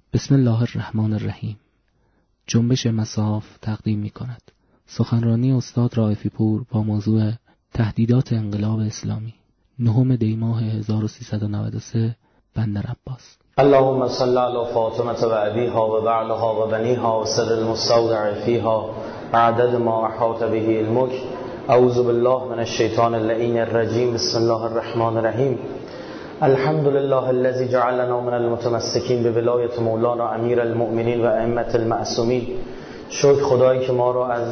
بسم الله الرحمن الرحیم. جنبش مصاف تقدیم می کند سخنرانی استاد رائفی پور با موضوع تهدیدات انقلاب اسلامی، 9 دی ماه 1393، بندر عباس. اللهم صل علی فاطمه و ابیها و بعلها و بنیها و سر المستودع فیها عدد ما احاط به علمک. اعوذ بالله من الشیطان اللعین الرجیم. بسم الله الرحمن الرحیم. الحمد لله الذي جعلنا من المتمسکین بولایت مولانا امیر المؤمنین و ائمه المعصومین. شکر خدایی که ما را از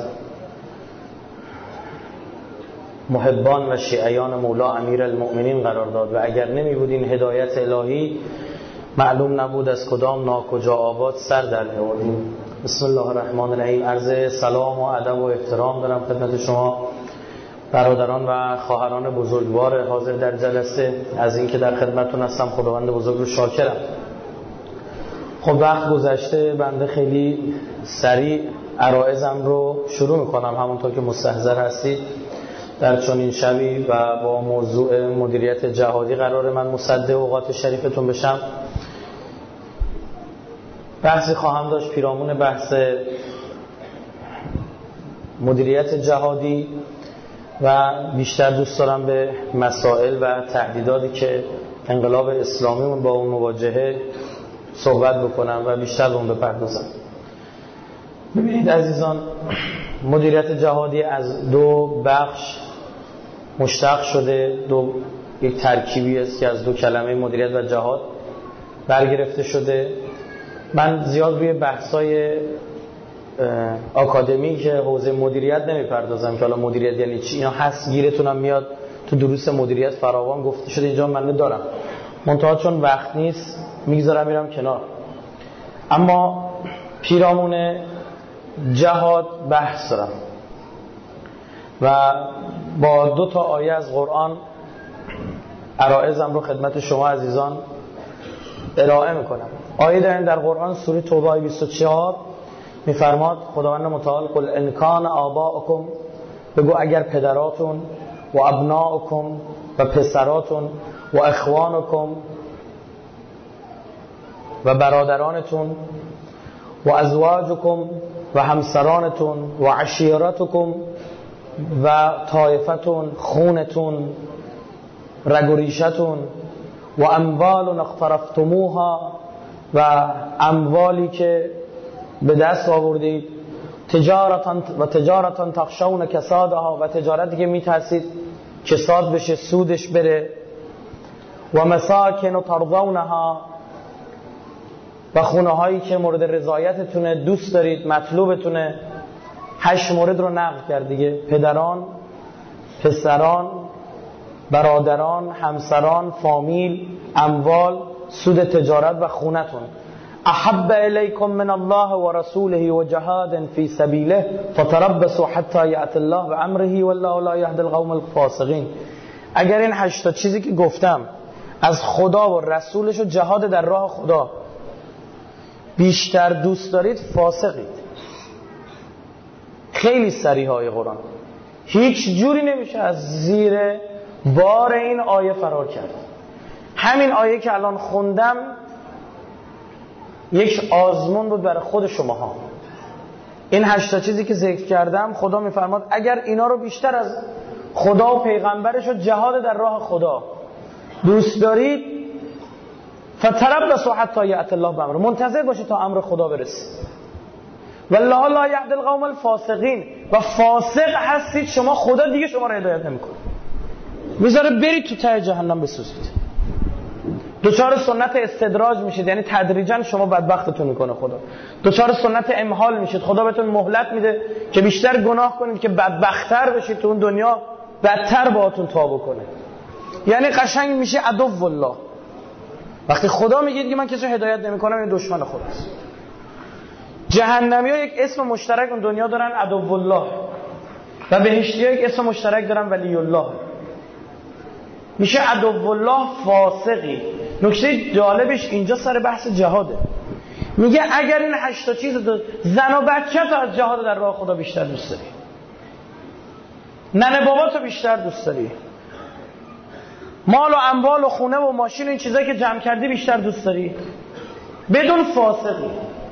محبان و شیعیان مولا امیر المؤمنین قرار داد و اگر نمی بود این هدایت الهی معلوم نبود از کدام ناکجا آباد سر در می‌آوردیم. بسم الله الرحمن الرحیم. عرض سلام و ادب و احترام دارم خدمت شما برادران و خواهران بزرگوار حاضر در جلسه. از اینکه در خدمتتون هستم خداوند بزرگ رو شاکرم. خب وقت گذشته، بنده خیلی سریع عرایضم رو شروع میکنم همونطور که مستحضر هستید. در چنین شبی و با موضوع مدیریت جهادی قرار من مصدق اوقات شریفتون بشم. بحثی خواهم داشت پیرامون بحث مدیریت جهادی و بیشتر دوست دارم به مسائل و تهدیداتی که انقلاب اسلامی با اون مواجهه صحبت بکنم و بیشتر به اون بپردازم. ببینید عزیزان، مدیریت جهادی از دو بخش مشتق شده، یک ترکیبی است که از دو کلمه مدیریت و جهاد برگرفته شده. من زیاد روی بحثای آکادمی که حوزه مدیریت نمیپردازم که حالا مدیریت یعنی چی، اینا هست گیرتونم میاد تو دروس مدیریت فراوان گفته شده، اینجا من دارم منتها چون وقت نیست میگذارم میرم کنار. اما پیرامون جهاد بحث دارم و با 2 آیه از قرآن عرایضم رو خدمت شما عزیزان ارائه میکنم. آیه داریم در قرآن سوره توبه 24 میفرماد خداوند متعال قل ان کان آباؤکم، بگو اگر پدراتون و ابناؤکم و پسراتون و اخوانکم و برادرانتون و ازواجکم و همسرانتون و عشیرتکم و طایفتون خونتون رگ و ریشتون و اموال اقترفتموها و اموالی که به دست آوردید، تجارتا تخشون کسادها و تجارتی که میترسید کساد بشه، سودش بره، و مساکن ترضونها و خونه هایی که مورد رضایتتونه، دوست دارید، مطلوبتونه. 8 مورد رو نقل کرد دیگه: پدران، پسران، برادران، همسران، فامیل، اموال، سود تجارت و خونتون. احب الیکم من الله و رسوله و جهاد فی سبیله فتربصوا حتی یأتی الله بامره والله لا یهدی القوم الفاسقین. اگر این 8 چیزی که گفتم از خدا و رسولش و جهاد در راه خدا بیشتر دوست دارید، فاسقید. خیلی صریح های قرآن، هیچ جوری نمیشه از زیر بار این آیه فرار کرد. همین آیه که الان خوندم یک آزمون بود برای خود شماها. این 8 چیزی که ذکر کردم خدا میفرماد اگر اینا رو بیشتر از خدا و پیغمبرش و جهاد در راه خدا دوست دارید، فتربصوا حتی یأتی الله بامره، منتظر باشید تا امر خدا برسه. والله لا یهدی القوم الفاسقین، و فاسق هستید شما، خدا دیگه شما رو هدایت نمیکنه، میذاره برید تو ته جهنم بسوزید. دوچار سنت استدراج میشید، یعنی تدریجا شما بدبختتون میکنه خدا. دوچار سنت امهال میشید، خدا بهتون مهلت میده که بیشتر گناه کنید که بدبختتر بشید، تو اون دنیا بدتر باهاتون تا بکنه. یعنی قشنگ میشه عدو الله. وقتی خدا میگه که من کسی هدایت نمیکنم، این دشمن خداست. جهنمی‌ها یک اسم مشترک اون دنیا دارن، عدو الله، و بهشتی‌ها یک اسم مشترک دارن، ولی الله. میشه عدو الله فاسقی. نکته جالبش اینجا سر بحث جهاده. میگه اگر این 8 چیز رو، زن و بچه تو از جهاد در راه خدا بیشتر دوست داری، ننه بابا تو بیشتر دوست داری، مال و اموال و خونه و ماشین و این چیزایی که جمع کردی بیشتر دوست داری، بدون فاسقی.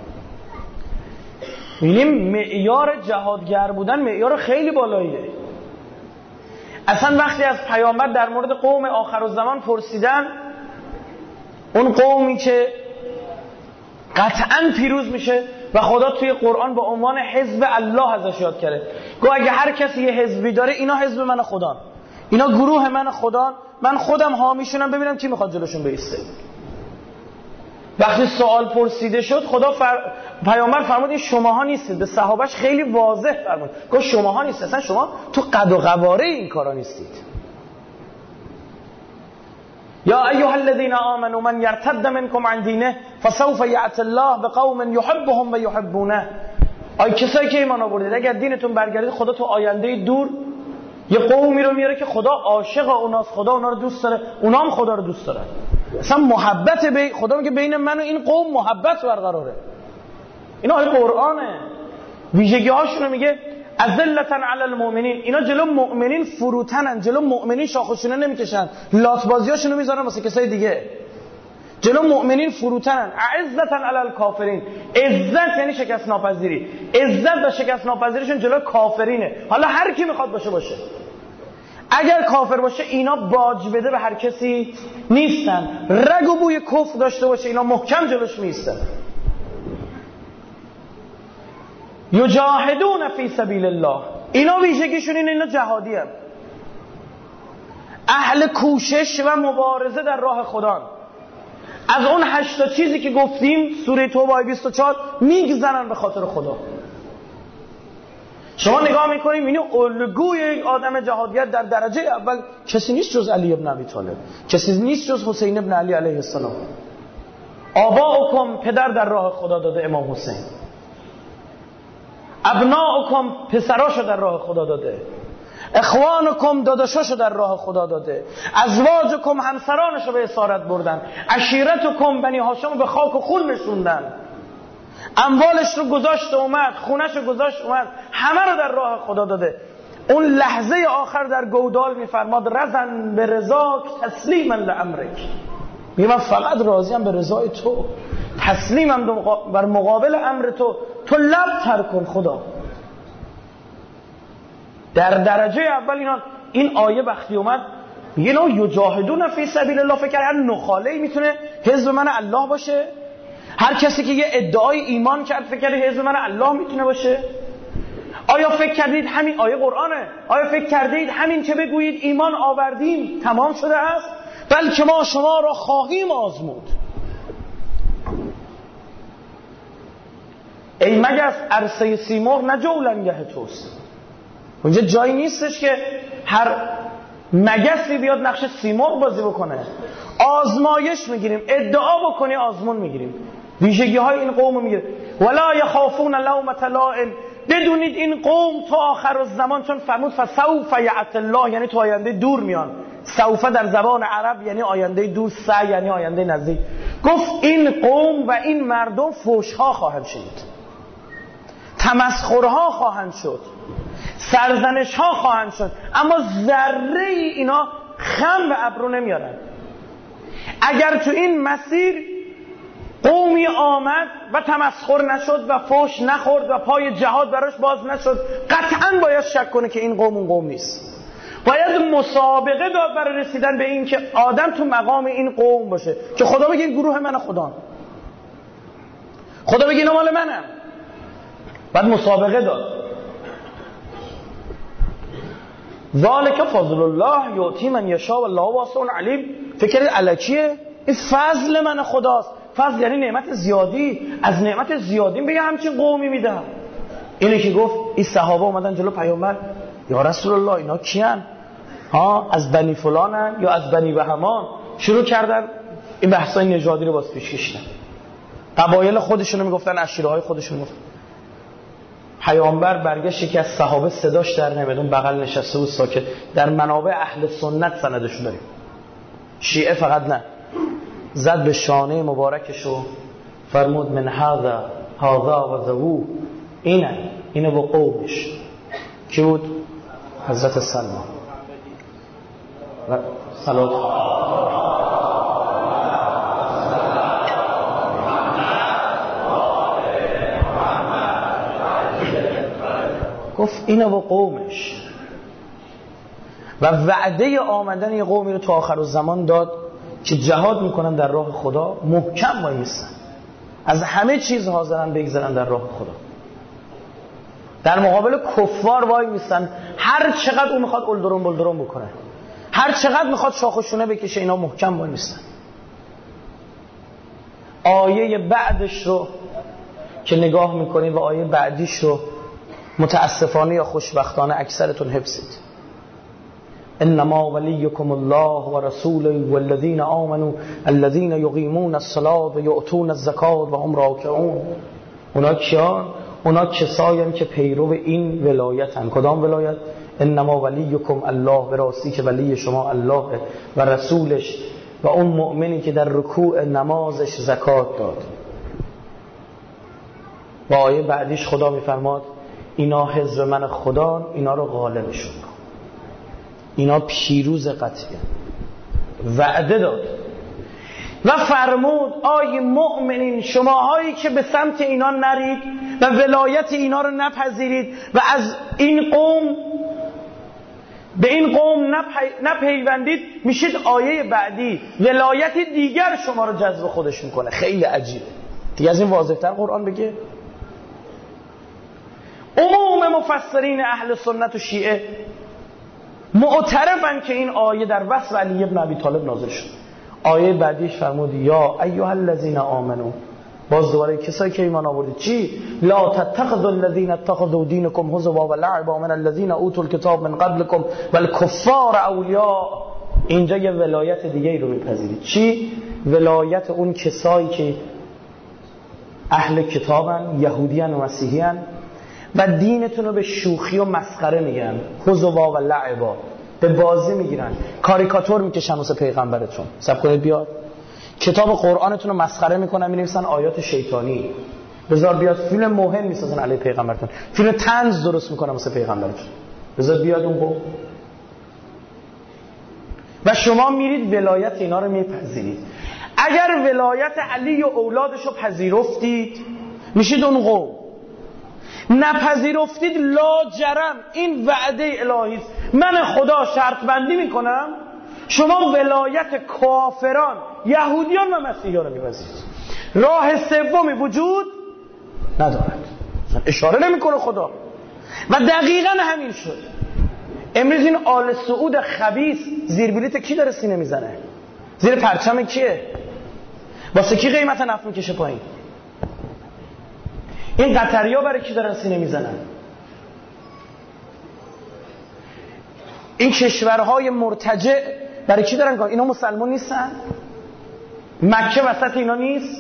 می‌بینیم معیار جهادگر بودن معیار خیلی بالاییه. اصلا وقتی از پیامبر در مورد قوم آخرالزمان پرسیدن، اون قومی که قطعاً پیروز میشه و خدا توی قرآن با عنوان حزب الله ازش یاد کرده، گو اگه هر کسی یه حزبی داره اینا حزب من خدان، اینا گروه من خدان، من خودم حامیشونم، ببینم کی میخواد جلوشون بایسته. وقتی سوال پرسیده شد پیامبر فرمود این شماها نیستید. به صحابهش خیلی واضح فرمود، گفت شماها نیستید، اصلا شما تو قد و قواره این کارا نیستید. یا ایها الذین آمنوا من یرتد منکم عن دینه فسوف یأتی الله بقوم یحبهم و یحبونه. ای کسایی که ایمان آوردید، اگر دینتون برگردید خدا تو آینده دور یه قومی رو میاره که خدا عاشق اوناست، خدا اونا رو دوست داره، اونا هم خدا رو دوست دارن. اصلا محبت خدا میگه بین من و این قوم محبت برقراره. اینا آیه قرآنه. ویژگی هاشونو میگه اذلتن علی المؤمنین، اینا جلو مؤمنین فروتنن، جلو مؤمنین شاخشونه نمیکشن، لات بازیاشونو میذارن واسه کسای دیگه. جلو مؤمنین فروتنن. اعزتن علی الکافرین، عزت یعنی شکست ناپذیری، عزت و شکست ناپذیریشون جلو کافرینه. حالا هر کی میخواد باشه. اگر کافر باشه اینا باج بده به هر کسی نیستن، رگ و بوی کفر داشته باشه اینا محکم جلوش میستن. یجاهدون فی سبیل الله، اینا ویژگیشون اینه، اینا جهادی هستن، اهل کوشش و مبارزه در راه خدا. از اون 8 چیزی که گفتیم سوره توبه آیه 24 میگذرن به خاطر خدا. شما نگاه میکنیم این الگوی یک آدم جهادگر در درجه اول کسی نیست جز علی ابن ابی طالب، کسی نیست جز حسین ابن علی علیه السلام. آباؤکم، پدر در راه خدا داده امام حسین، ابناؤکم، پسراشو در راه خدا داده، اخوانکم، داداشاشو در راه خدا داده، ازواجکم، همسرانشو به اسارت بردن، عشیرتکم، بنی هاشم به خاک و خون نشوندن، اموالش رو گذاشت اومد، خونش رو گذاشت اومد، همه رو در راه خدا داده. اون لحظه آخر در گودال میفرماد رضن به رضاک تسلیما لامرک، میگه من فقط راضیم به رضای تو، تسلیمم بر مقابل امر تو لب تر کن خدا. در درجه اول این آیه وقتی اومد میگه نو یجاهدون فی سبیل الله، فکر هر نخاله‌ای میتونه حزب من الله باشه؟ هر کسی که یه ادعای ایمان کرد فکر کرد حزب من الله میتونه باشه؟ آیا فکر کردید همین آیه قرآنه، آیا فکر کردید همین که بگویید ایمان آوردیم تمام شده است؟ بلکه ما شما را خواهیم آزمود. ای مگس عرصه سیمرغ نه جولنگه توست. اونجا جایی نیستش که هر مگسی بیاد نقش سیمرغ بازی بکنه. آزمایش میگیریم، ادعا بکنی آزمون میگیریم. ویژگی های این قوم میگه ولا یخافون لومة لائم، بدونید این قوم تو آخر الزمان، چون فرمود فسوف یأتی الله یعنی تو آینده دور میان، سوف در زبان عرب یعنی آینده دور، سع یعنی آینده نزدیک. گفت این قوم و این مردم فحش‌ها خواهند شنید، تمسخرها خواهند شد، سرزنش‌ها خواهند شد، اما ذره اینا خم به ابرو نمیارن. اگر تو این مسیر قومی آمد و تمسخر نشد و فحش نخورد و پای جهاد براش باز نشد، قطعاً باید شک کنه که این قوم اون قوم نیست. باید مسابقه داد برای رسیدن به این که آدم تو مقام این قوم باشه که خدا بگه این گروه من خدا، خدا بگه اینا مال منم. بعد مسابقه داد. ذالک فضل الله یؤتی من یشاء والله واسع علیم. فکر الکیه؟ این فضل من خداست. فضل یعنی نعمت زیادی، از نعمت زیادی بگه همچین قومی میدم. اینه که گفت این صحابه اومدن جلو پیامبر، یا رسول الله اینا کیان؟ از بنی فلانن یا از بنی بهمان؟ شروع کردن این بحثای نژادی رو باز پیش کشیدن، قبایل خودشونو میگفتن، عشیره‌های خودشونو میگفتن. پیامبر برگشت، یکی از صحابه صداش در نمیاد، اون بغل نشسته بود ساکت. در منابع اهل سنت سندشو داریم، شیعه فقط نه. زد به شانه مبارکشو فرمود من هذا و ذو، اینه با قومش. کی بود؟ حضرت سلمان. گفت اینو با قومش. و وعده آمدن یه قومی رو تو آخر الزمان داد که جهاد میکنن در راه خدا، محکم وای میستن، از همه چیز حاضرن بگذرن در راه خدا، در مقابل کفار وای میستن. هر چقدر اون میخواد اولدرون بلدرون بکنه، هر چقدر میخواد شاخشونه بکشه، اینا محکم وای میستن. آیه بعدش رو که نگاه میکنید و آیه بعدیش رو متاسفانه یا خوشبختانه اکثرتون حفظید. انما ولیکم الله و رسوله والذین آمنوا الذین یقیمون الصلاة و یؤتون الزکاة و هم راکعون. اونا کیان؟ اونا کساییم که پیرو این ولایتن. کدام ولایت؟ انما ولیکم الله، به راستی که ولی شما الله و رسولش و اون مؤمنی که در رکوع نمازش زکات داد. و آیه بعدیش خدا میفرماد اینا حزب من خدا، اینا رو غالبشون کن، اینا پیروز قطعی. وعده داد و فرمود آی مؤمنین، شماهایی که به سمت اینا نرید و ولایت اینا رو نپذیرید و از این قوم به این قوم نپیوندید، میشید آیه بعدی ولایت دیگر شما رو جذب خودش میکنه. خیلی عجیبه دیگه، از این واضح‌تر قرآن بگه؟ عموم مفسرین اهل سنت و شیعه معترفن که این آیه در وصف علی ابن ابی طالب نازل شد. آیه بعدیش فرمود یا ایها الذین آمنو، باز دوباره کسایی که ایمان آوردید، چی؟ لا تتخذوا الذین اتخذوا دینکم هزوا و لعبا من الذین اوتوا الکتاب من قبلکم والکفار اولیاء. اینجا یه ولایت دیگه رو میپذیرید. چی؟ ولایت اون کسایی که اهل کتابن، یهودیان و مسیحیان و دینتون رو به شوخی و مسخره میگن، هزوا و لعبا، به بازی میگیرن، کاریکاتور میکشن واسه پیغمبرتون. سب کنید بیاد کتاب قرآنتون رو مسخره میکنن، مینویسن آیات شیطانی، بذار بیاد فیلم مهم میسازن علی پیغمبرتون، فیلم طنز درست میکنن واسه پیغمبرتون، بذار بیاد اون قوم. و شما میرید ولایت اینا رو میپذیرید. اگر ولایت علی و اولادش رو پذیرفتید میشید اون قوم، نپذیرفتید لاجرم این وعده الهی است. من خدا شرط بندی میکنم شما ولایت کافران، یهودیان و مسیحیان رو میپذیرید. راه سومی وجود ندارد. اشاره نمیکنه خدا. و دقیقاً همین شد. امروز این آل سعود خبیث زیر بلیط کی داره سینه میزنه؟ زیر پرچم کیه؟ واسه کی قیمت نفت میکشه پایین؟ این قطریا برای کی دارن سینه میزنن؟ این کشورهای مرتجع برای کی دارن کار؟ اینا مسلمان نیستن؟ مکه وسط اینا نیست؟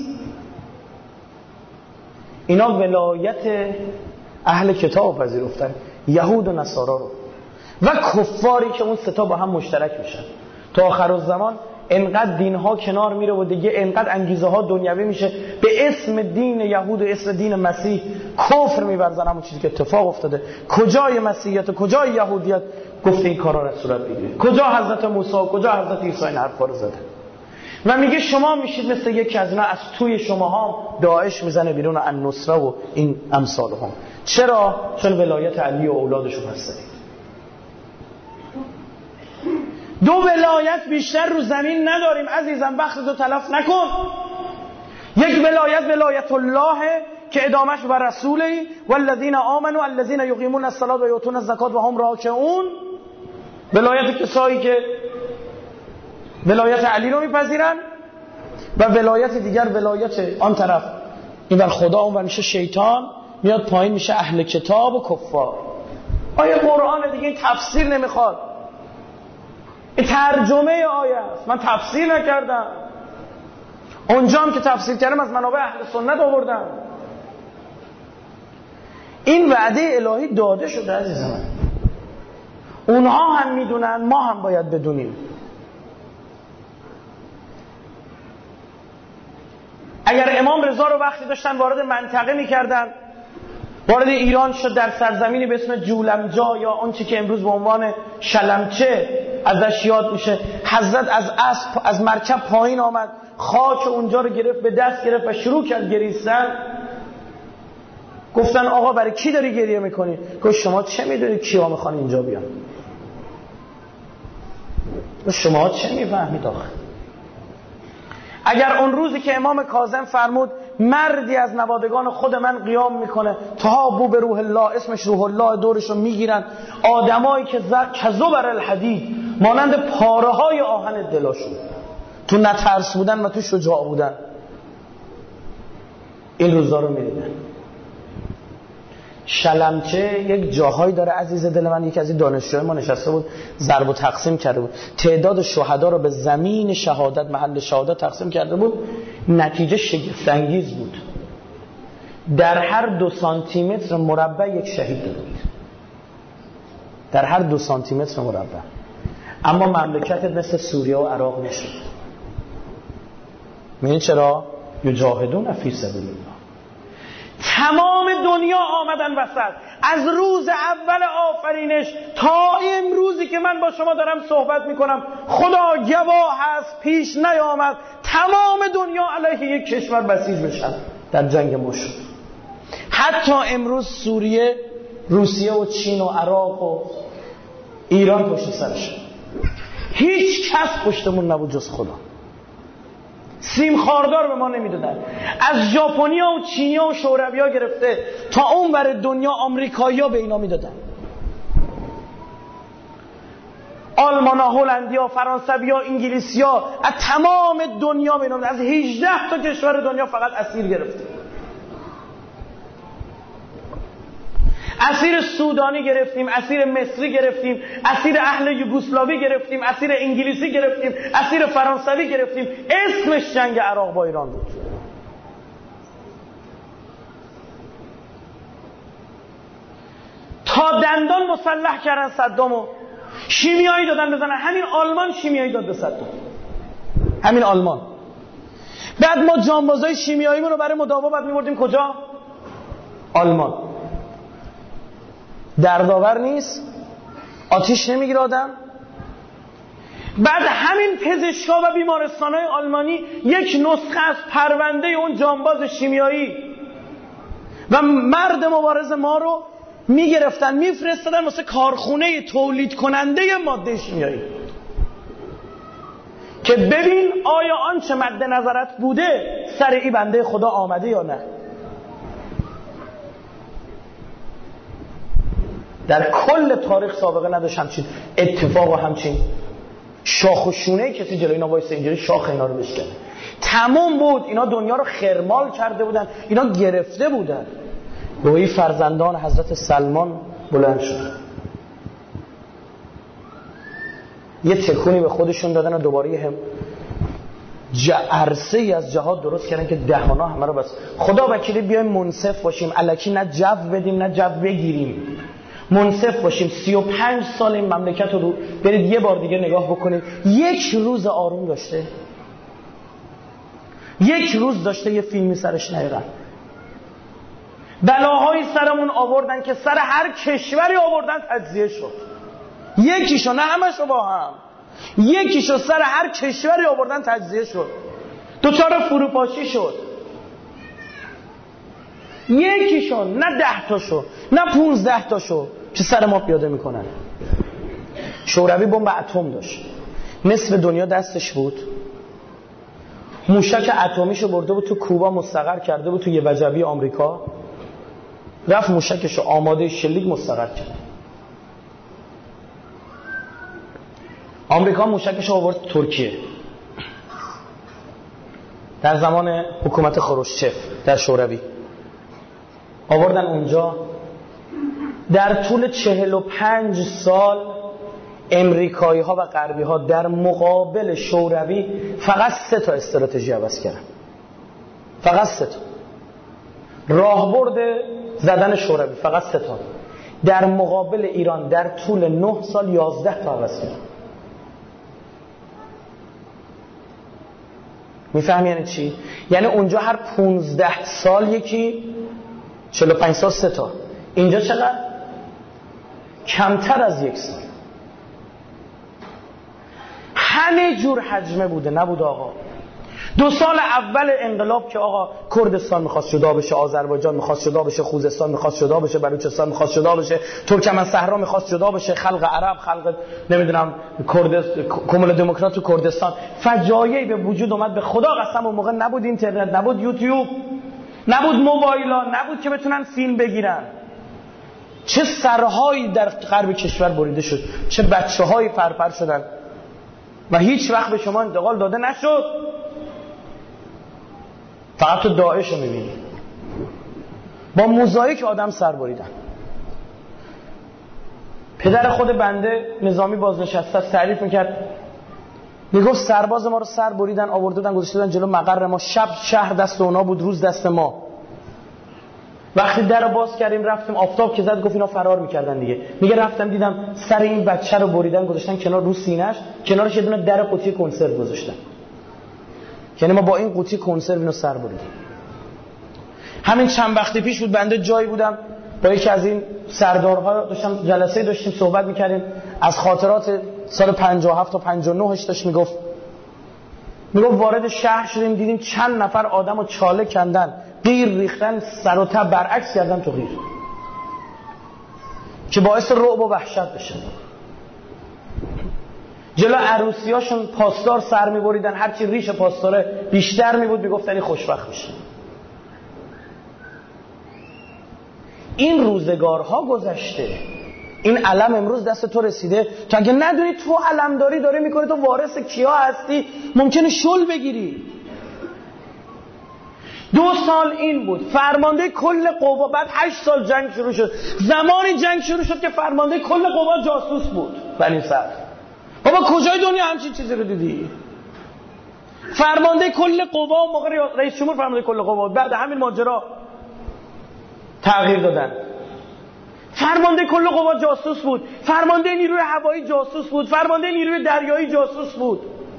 اینا ولایت اهل کتاب پذیرفتن، یهود و نصارا رو، و کفاری که اون ستا با هم مشترک میشن. تا آخر الزمان انقدر دینها کنار میره و دیگه انقدر انگیزه ها دنیوی میشه، به اسم دین یهود و اسم دین مسیح کفر میورزن. همون چیزی که اتفاق افتاده. کجای مسیحیت و کجای یهودیت گفته این کارا را صورت بگیره؟ کجا حضرت موسی، کجا حضرت عیسی این حرفا رو زده؟ و میگه شما میشید مثل یکی از اینا، از توی شماها داعش میزنه بیرون، النصره و این امثال هم. چرا؟ چون ولایت علی و اولادشو پسرید. دو ولایت بیشتر رو زمین نداریم عزیزم، وقتتو تلف نکن. یک ولایت الله که ادامش بر رسوله، والذین آمنوا الذین یقیمون الصلاة و یؤتون الزکاة و هم راکعون. ولایت کسایی که ولایت علی رو میپذیرن. و ولایت دیگر ولایت آن طرف، این بر خدا، اون بر میشه شیطان، میاد پایین میشه اهل کتاب و کفار. آیه قرآن دیگه این تفسیر نمیخواد، این ترجمه آیه است. من تفسیر نکردم، اونجا هم که تفسیر کردم از منابع اهل سنت آوردم. این وعده الهی داده شده عزیز من. اونها هم میدونن، ما هم باید بدونیم. اگر امام رضا رو وقتی داشتن وارد منطقه میکردن، وارد ایران شد، در سرزمینی به اسم جولمجا یا اون چی که امروز به عنوان شلمچه ازش یاد میشه، حضرت از اسب از مرکب پایین آمد، خاک اونجا رو گرفت، به دست گرفت و شروع کرد گریستن. گفتن آقا برای کی داری گریه میکنی؟ گفت شما چه میدونید کیا میخوان اینجا بیان؟ شما چه میفهمید آخه؟ اگر اون روزی که امام کاظم فرمود مردی از نوادگان خود من قیام میکنه تا بو به روح الله، اسمش روح الله، دورش رو میگیرن آدمایی که کزبر الحدید، مانند پاره های آهن دلاشون، تو نترس بودن و تو شجاع بودن، این روزا رو میدیدن. شلمچه یک جاهایی داره عزیز دل من، یکی از این دانشجوهای ما نشسته بود ضرب و تقسیم کرده بود تعداد شهدا رو به زمین شهادت، محل شهادت تقسیم کرده بود. نتیجه شگفت انگیز بود. در هر 2 سانتی متر مربع یک شهید داده بود، در هر 2 سانتی متر مربع. اما مملکتت مثل سوریه و عراق نشد. می‌دونید چرا؟ یجاهدون فی سبیل الله. تمام دنیا آمدن وسط، از روز اول آفرینش تا امروزی که من با شما دارم صحبت میکنم، خدا گواه هست پیش نیامد تمام دنیا علیه یک کشور بسیج بشن در جنگ مشت. حتی امروز سوریه، روسیه و چین و عراق و ایران پشت سرش، هیچ کس پشتمون نبود جز خدا. سیم خاردار به ما نمیدادن. از ژاپنیا و چینیا و شورویا گرفته تا اون ور دنیا آمریکایی‌ها به اینا میدادن. آلمان‌ها، هلندی‌ها، فرانسوی‌ها، انگلیسی‌ها، از تمام دنیا به اینا میدادن. از 18 تا کشور دنیا فقط اسیر گرفته. اسیر سودانی گرفتیم، اسیر مصری گرفتیم، اسیر اهل یوگسلاوی گرفتیم، اسیر انگلیسی گرفتیم، اسیر فرانسوی گرفتیم. اسمش جنگ عراق با ایران بود. تا دندان مسلح کردن صدامو، شیمیایی دادن بزنن. همین آلمان شیمیایی داد به صدام، همین آلمان. بعد ما جانبازای شیمیاییمون رو برای مداوا بعد می‌بردیم کجا؟ آلمان. دردآور نیست؟ آتیش نمیگیره آدم؟ بعد همین پزشکا و بیمارستان‌های آلمانی یک نسخه از پرونده اون جانباز شیمیایی و مرد مبارز ما رو میگرفتن میفرستادن واسه کارخونه تولید کننده ماده شیمیایی که ببین آیا آنچه مد نظرت بوده سر این بنده خدا آمده یا نه. در کل تاریخ سابقه نداشت همچین اتفاق و همچین شاخ و شونه کسی جلوی اینا وایسه اینجوری شاخ اینا رو بشکنه. تموم بود. اینا دنیا رو خرمال کرده بودن، اینا گرفته بودن. گویی فرزندان حضرت سلمان بلند شدن، یه تکونی به خودشون دادن و دوباره هم عرصه ای از جهاد درست کردن که دهانا همه رو بس. خدا وکیلی بیایم منصف باشیم، الکی نه جو بدیم نه جو بگیریم، منصف باشیم. 35 سال این مملکت رو برید یه بار دیگه نگاه بکنید. یک روز آروم داشته؟ یک روز داشته یه فیلمی سرش نیرن؟ بلاهای سرمون آوردن که سر هر کشوری آوردن تجزیه شد. یکیشو، نه همشو با هم، یکیشو سر هر کشوری آوردن تجزیه شد، دوچار فروپاشی شد. یکیشو، نه 10 تاشو، نه 15 تاشو که سر ما پیاده میکنن. شوروی بمب اتم داشت، نصف دنیا دستش بود. موشک اتمیشو برده بود تو کوبا مستقر کرده بود تو یه وجبی آمریکا، رفت موشکشو آماده شلیک مستقر کرد. آمریکا موشکشو آورد ترکیه در زمان حکومت خروشچف در شوروی، آوردن اونجا. در طول 45 سال امریکایی ها و غربی ها در مقابل شوروی فقط 3 تا استراتژی عوض کردن، فقط 3 تا. راهبرد زدن شوروی فقط 3 تا. در مقابل ایران در طول 9 سال 11 تا عوض کردن. میفهمی یعنی چی؟ یعنی اونجا هر 15 سال یکی، 45 سال 3 تا. اینجا چقدر؟ کمتر از 1 سال. همه جور حجمه بوده، نبود آقا. 2 سال اول انقلاب که آقا کردستان میخواست جدا بشه، آذربایجان میخواست جدا بشه، خوزستان میخواست جدا بشه، بلوچستان میخواست جدا بشه، ترکمنصحرا میخواست جدا بشه، خلق عرب، خلق نمیدونم کمون دموکرات تو کردستان، فجایعی به وجود اومد. به خدا قسم اون موقع نبود اینترنت، نبود یوتیوب، نبود موبایلا، نبود که بتونن فیلم بگیرن. چه سرهایی در غرب کشور بریده شد، چه بچه‌هایی پرپر شدن و هیچ وقت به شما انتقال داده نشد. فقط تو داعش رو میبینی با موزاییک آدم سر بریدن. پدر خود بنده نظامی بازنشسته تعریف میکرد، میگفت سرباز ما رو سر بریدن، آوردن گذاشتن جلو مقر ما، شب شهر دست اونا بود، روز دست ما. وقتی در باز کردیم رفتیم، آفتاب که زد گفت اینا فرار میکردن دیگه. میگه رفتم دیدم سر این بچه رو بریدن گذاشتن کنار رو سینه‌اش، کنارش یه دونه در قوطی کنسرو گذاشتن. یعنی ما با این قوطی کنسرو اینو سر بریدیم. همین چند وقت پیش بود بنده جایی بودم با یکی از این سردارها داشتم جلسه داشتیم صحبت میکردیم از خاطرات سال 57 تا 59 داشت میگفت وارد شهر شدیم دیدیم چند نفر آدمو چاله کندن، قیر ریختن، سر و تب برعکس کردن تو قیر که باعث رعب و وحشت بشه. جلو عروسیاشون پاسدار سر میبریدن، هرچی ریش پاسداره بیشتر میبود میگفتن خوشبخت میشه. این روزگارها گذشته. این علم امروز دست تو رسیده، تو اگه ندونی تو علمداری داره میکنه، تو وارث کیا هستی، ممکنه شل بگیری. 2 سال این بود فرمانده کل قوا، بعد 8 سال جنگ شروع شد. زمانی جنگ شروع شد که فرمانده کل قوا جاسوس بود. بنی صدر بابا کجای دنیا همچین چیزی رو دیدی؟ فرمانده کل قوا، موقع رئیس جمهور فرمانده کل قوا، بعد همین ماجرا تغییر دادن. فرمانده کل قوا جاسوس بود، فرمانده نیروی هوایی جاسوس بود، فرمانده نیروی دریایی جاسوس بود.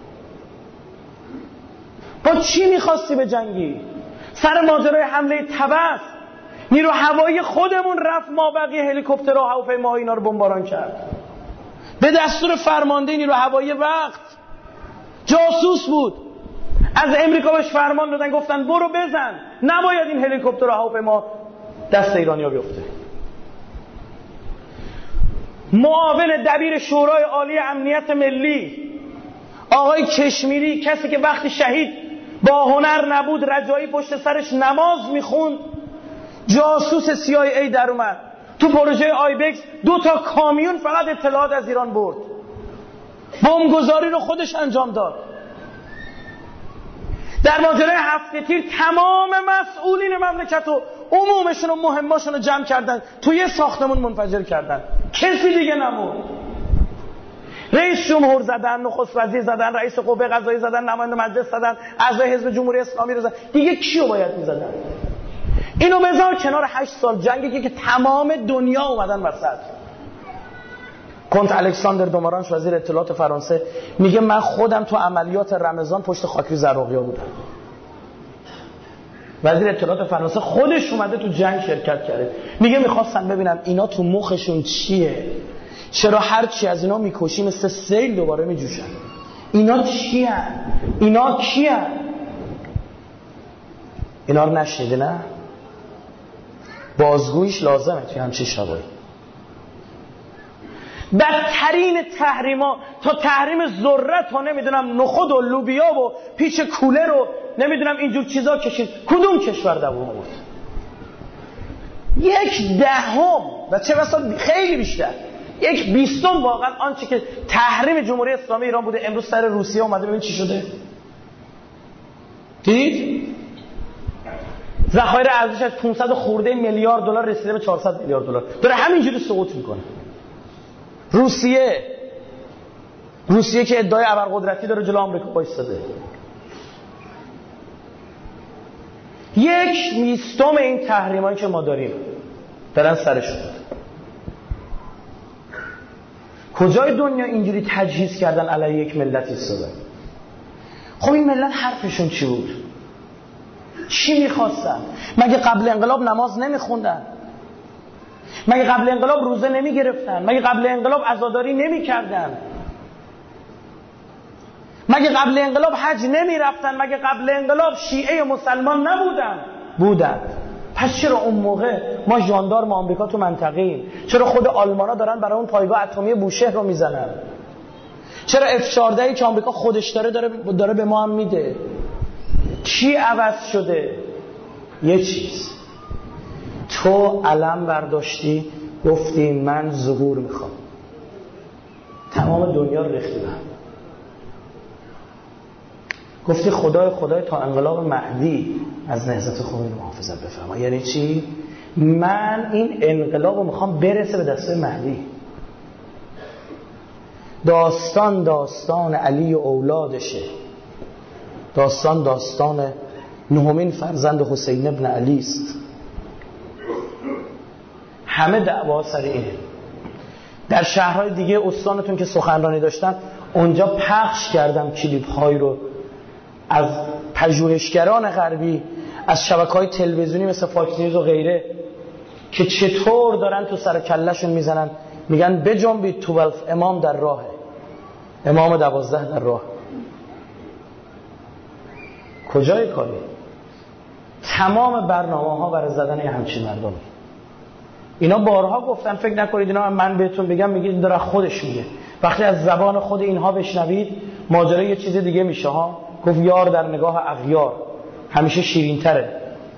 با چی میخواستی به جنگی؟ سر ماجرای حمله طبس نیرو هوایی خودمون رفت مابقی هلیکوپترها، هواپیماها اینا رو بمباران کرد به دستور فرمانده نیرو هوایی وقت. جاسوس بود. از امریکا بهش فرمان دادن، گفتن برو بزن، نباید این هلیکوپترها هواپیما دست ایرانی‌ها بیفته. معاون دبیر شورای عالی امنیت ملی آقای کشمیری، کسی که وقتی شهید با هنر نبود، رجایی پشت سرش نماز میخوند، جاسوس CIA در اومد تو پروژه آیبکس، 2 تا کامیون فقط اطلاعات از ایران برد، بمبگذاری رو خودش انجام داد. در ماجرای 7 تیر تمام مسئولین مملکت و عمومشون و مهماشون رو جمع کردن توی یه ساختمون منفجر کردن، کسی دیگه نموند. رئیس جمهور زدن، نخست وزیر زدن، رئیس قوه قضاییه زدن، نماینده مجلس زدن، اعضای حزب جمهوری اسلامی رو زدن، دیگه کیو باید میزدن؟ اینو بذار کنار 8 سال جنگی که تمام دنیا اومدن وسط. کنت الکساندر دومارانش وزیر اطلاعات فرانسه میگه من خودم تو عملیات رمضان پشت خاکری زراقیا بودم. وزیر اطلاعات فرانسه خودش اومده تو جنگ شرکت کرده. میگه میخواستم ببینم اینا تو مخشون چیه، چرا هرچی از اینا میکشی مثل سیل دوباره میجوشن. اینا چی هن؟ اینا کی هن؟ اینا رو نشنیده نه؟ بازگویش لازمه توی همچین شبایی. بدترین تحریما، تا تحریم ذره، تا نمیدونم نخود و لوبیا و پیچ کوله رو نمیدونم اینجور چیزا کشید، کدوم کشور دوام آورد؟ 1/10 و چه بسا خیلی بیشتر، 1/20 واقعا آنچه که تحریم جمهوری اسلامی ایران بوده امروز سر روسیه اومده. ببین چی شده. دید؟ ذخایر ارزش از 500 خورده میلیارد دلار رسیده به 400 میلیارد دلار، داره همینجوری سقوط میکنه. روسیه که ادعای ابرقدرتی داره جلو آمریکا وایساده. 1/20 این تحریمایی که ما داریم دارن سرشون. کجای دنیا اینجوری تجهیز کردن علیه یک ملت ایستادن؟ خب این ملت حرفشون چی بود؟ چی میخواستن؟ مگه قبل انقلاب نماز نمیخوندن؟ مگه قبل انقلاب روزه نمیگرفتن؟ مگه قبل انقلاب عزاداری نمیکردن؟ مگه قبل انقلاب حج نمی رفتن؟ مگه قبل انقلاب شیعه مسلمان نبودن؟ بودن. پس چرا اون موقع ما ژاندارم آمریکا تو منطقه ایم؟ چرا خود آلمانا دارن برای اون پایگاه اتمی بوشهر رو میزنن؟ چرا F-14 که آمریکا خودش داره به ما هم میده؟ چی عوض شده؟ یه چیز، تو علم برداشتی گفتی من ظهور میخوام، تمام دنیا رو ریختی به هم. گفتی خدای تا انقلاب مهدی از نهضت خمینی محافظت بفرما. یعنی چی؟ من این انقلاب رو میخوام برسه به دسته مهدی. داستان علی و اولادشه، داستان نهمین فرزند حسین ابن علی است. همه دعوا سر اینه. در شهرهای دیگه استانتون که سخنرانی داشتم اونجا پخش کردم کلیپ هایی رو از پژوهشگران غربی، از شبکه‌های تلویزیونی مثل فاکس نیوز و غیره، که چطور دارن تو سر کلهشون میزنن، میگن بجنبید تو امام در راهه، امام 12 در راه. کجای کاری؟ تمام برنامه‌ها برای زدن همچین مردمی. اینا بارها گفتن، فکر نکنید اینا من بهتون بگم میگید داره خودش میگه. وقتی از زبان خود اینها بشنوید ماجرا یه چیز دیگه میشه ها. گفت یار در نگاه اغیار همیشه شیرین تره.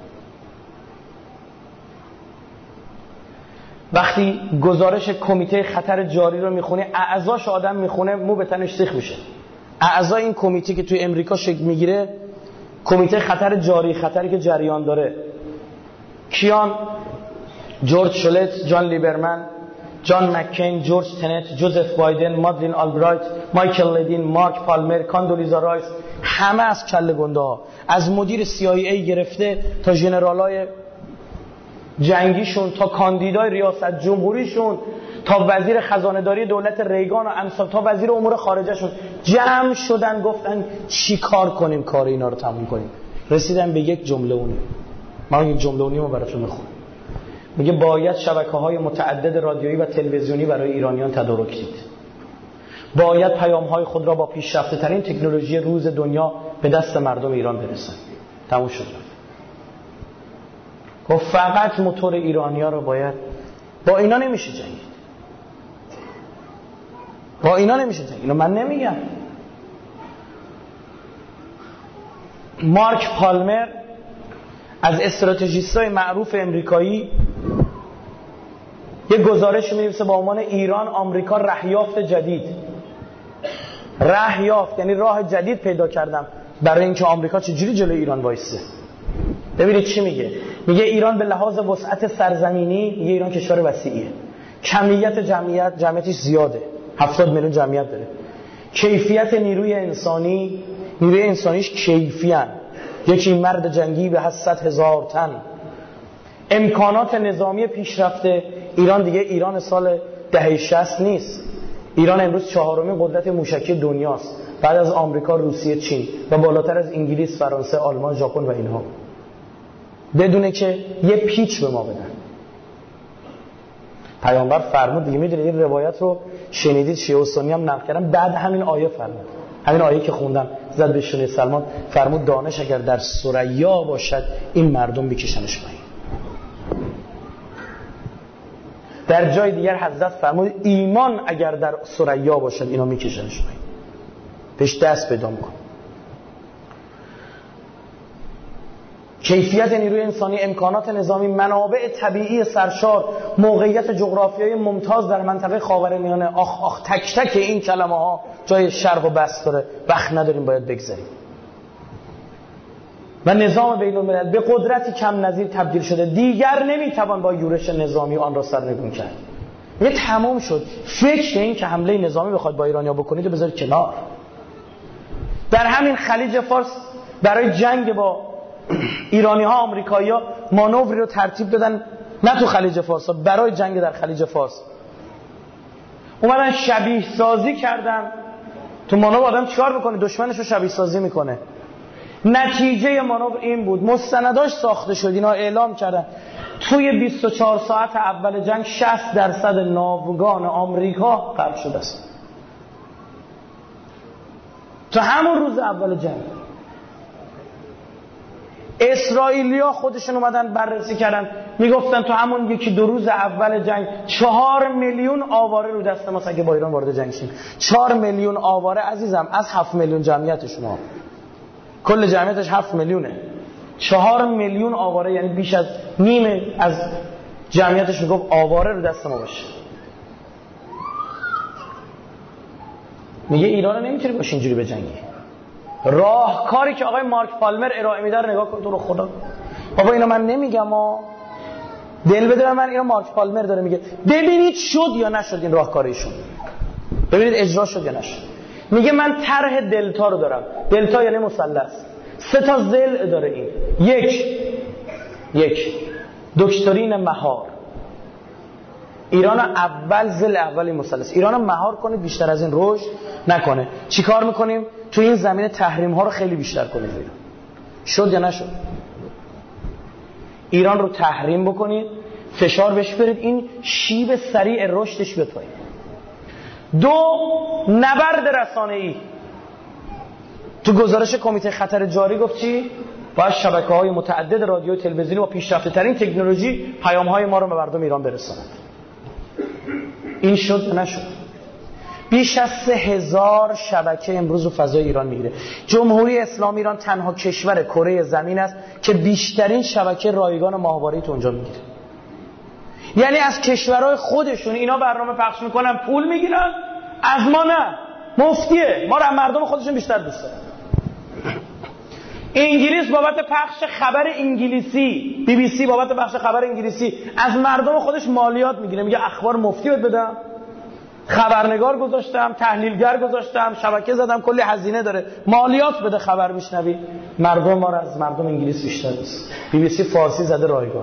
وقتی گزارش کمیته خطر جاری رو میخونه، اعضاش آدم میخونه مو به تنش سیخ میشه. اعضای این کمیته که توی امریکا شکل میگیره، کمیته خطر جاری، خطری که جریان داره، کیان؟ جورج شولت، جان لیبرمن، جان مککین، جورج تنت، جوزف بایدن، مادلین آلبرایت، مایکل لدین، مارک پالمر، کاندولیزا رایس، همه از کله گنده ها، از مدیر CIA گرفته تا ژنرالای جنگیشون، تا کاندیدای ریاست جمهوریشون، تا وزیر خزانه‌داری دولت ریگان و امثال، تا وزیر امور خارجهشون جمع شدن گفتن چی کار کنیم کار اینا رو تموم کنیم. رسیدن به یک جمله اونه. من یک جمله اونی رو براتون میخونم. میگه باید شبکه‌های متعدد رادیویی و تلویزیونی برای ایرانیان تدارک دید. باید پیام‌های خود را با پیشرفته‌ترین تکنولوژی روز دنیا به دست مردم ایران برسن. تموم شد. گفت فقط موتور ایرانی‌ها رو باید، با اینا نمیشه جنگید. با اینا نمیشه جنگید. اینو من نمیگم. مارک پالمر از استراتژیستای معروف امریکایی یک گزارش می‌نویسه با عنوان ایران آمریکا رهیافت جدید. رهیافت یعنی راه جدید پیدا کردم برای اینکه آمریکا چجوری جلوی ایران وایسه. ببینید چی میگه. میگه ایران به لحاظ وسعت سرزمینی، میگه ایران کشور وسیعیه، کمیت جمعیتش زیاده، 70 میلیون جمعیت داره، کیفیت نیروی انسانیش کیفیان، یکی مرد جنگی به 100,000 تن، امکانات نظامی پیشرفته. ایران دیگه ایران سال دهه 60 نیست. ایران امروز 4مین قدرت موشکی دنیاست بعد از آمریکا، روسیه، چین و بالاتر از انگلیس، فرانسه، آلمان، ژاپن و اینها، بدونه که یه پیچ به ما بدن. پیامبر فرمود دیگه، میدونید این روایت رو شنیدید، شیعه و سنی هم نقل کردن، بعد همین آیه فرمود، همین آیه که خوندم زد به شونه سلمان، فرمود دانش اگر در ثریا باشد این مردم میکشنش پایین. در جای دیگر حضرت فرمود ایمان اگر در ثریا باشد اینا میکشنش پایین، پیش دست پیدا میکن. کیفیت نیروی انسانی، امکانات نظامی، منابع طبیعی سرشار، موقعیت جغرافیایی ممتاز در منطقه خاورمیانه. آخ تک تک این کلمه ها جای شرح و بسط داره، وقت نداریم باید بگذاریم. و نظام بین الملل به قدرتی کم نظیر تبدیل شده، دیگر نمیتوان با یورش نظامی آن را سرنگون کرد. یه تمام شد. فکر این که حمله نظامی بخواد با ایرانیا بکنید و بذارید کنار. در همین خلیج فارس برای جنگ با ایرانی ها آمریکایی ها مانوری رو ترتیب دادن، نه تو خلیج فارس، برای جنگ در خلیج فارس اومدن شبیه سازی کردن. تو مانور آدم چیکار میکنه؟ دشمنش رو شبیه سازی میکنه. نتیجه مانور این بود، مستنداش ساخته شد، اینا اعلام کردن توی 24 ساعت اول جنگ 60% ناوگان آمریکا غرق شده است. تو همون روز اول جنگ اسرائیلیا خودشون اومدن بررسی کردن، میگفتن تو همون یکی دو روز اول جنگ 4 میلیون آواره رو دست ما اگه با ایران وارد جنگ شیم. 4 میلیون آواره عزیزم از 7 میلیون جمعیتشون ها. کل جمعیتش 7 میلیونه. 4 میلیون آواره یعنی بیش از نیمه از جمعیتش میگفت آواره رو دست ما باشه. میگه ایران رو نمیتونی باشه اینجوری بجنگی. راهکاری که آقای مارک پالمر ارائه میده رو نگاه کن تو رو خدا. بابا اینو من نمیگم دل بده من، اینو مارک پالمر داره میگه. ببینید شد یا نشد این راهکاریشون، ببینید اجرا شد یا نشد. میگه من طرح دلتا رو دارم. دلتا یعنی مثلث، 3 تا ضلع داره این. یک دکترین مهار. ایران اول ضلع اولی مثلث، ایران مهار کنید بیشتر از این رشد نکنه. چی کار میکنیم؟ تو این زمینه تحریم ها رو خیلی بیشتر کنید. شد یا نشد؟ ایران رو تحریم بکنید، فشار بهش برید، این شیب سریع رشدش بیاد پایین. 2 نبرد رسانه‌ای. تو گزارش کمیته خطر جاری گفت چی؟ باید شبکه‌های متعدد رادیو و تلویزیونی با پیشرفته‌ترین تکنولوژی پیام‌های ما رو به مردم ایران برساند. این شد یا نشد؟ بیش از 3000 شبکه امروز رو فضای ایران میگیره. جمهوری اسلامی ایران تنها کشور کره زمین است که بیشترین شبکه رایگان ماهواره‌ای تو اونجا میگیره. یعنی از کشورهای خودشون اینا برنامه پخش میکنن، پول میگیرن، از ما نه، مفتیه. ما رو مردم خودشون بیشتر دوست دارن. انگلیس بابت پخش خبر انگلیسی، BBC بابت پخش خبر انگلیسی از مردم خودش مالیات میگیره. میگه اخبار مفتی بهت بدم، خبرنگار گذاشتم، تحلیلگر گذاشتم، شبکه زدم، کلی هزینه داره، مالیات بده خبر میشنوی. مردم ما رو از مردم انگلیس بیشتر دوست. BBC فارسی زده رایگان.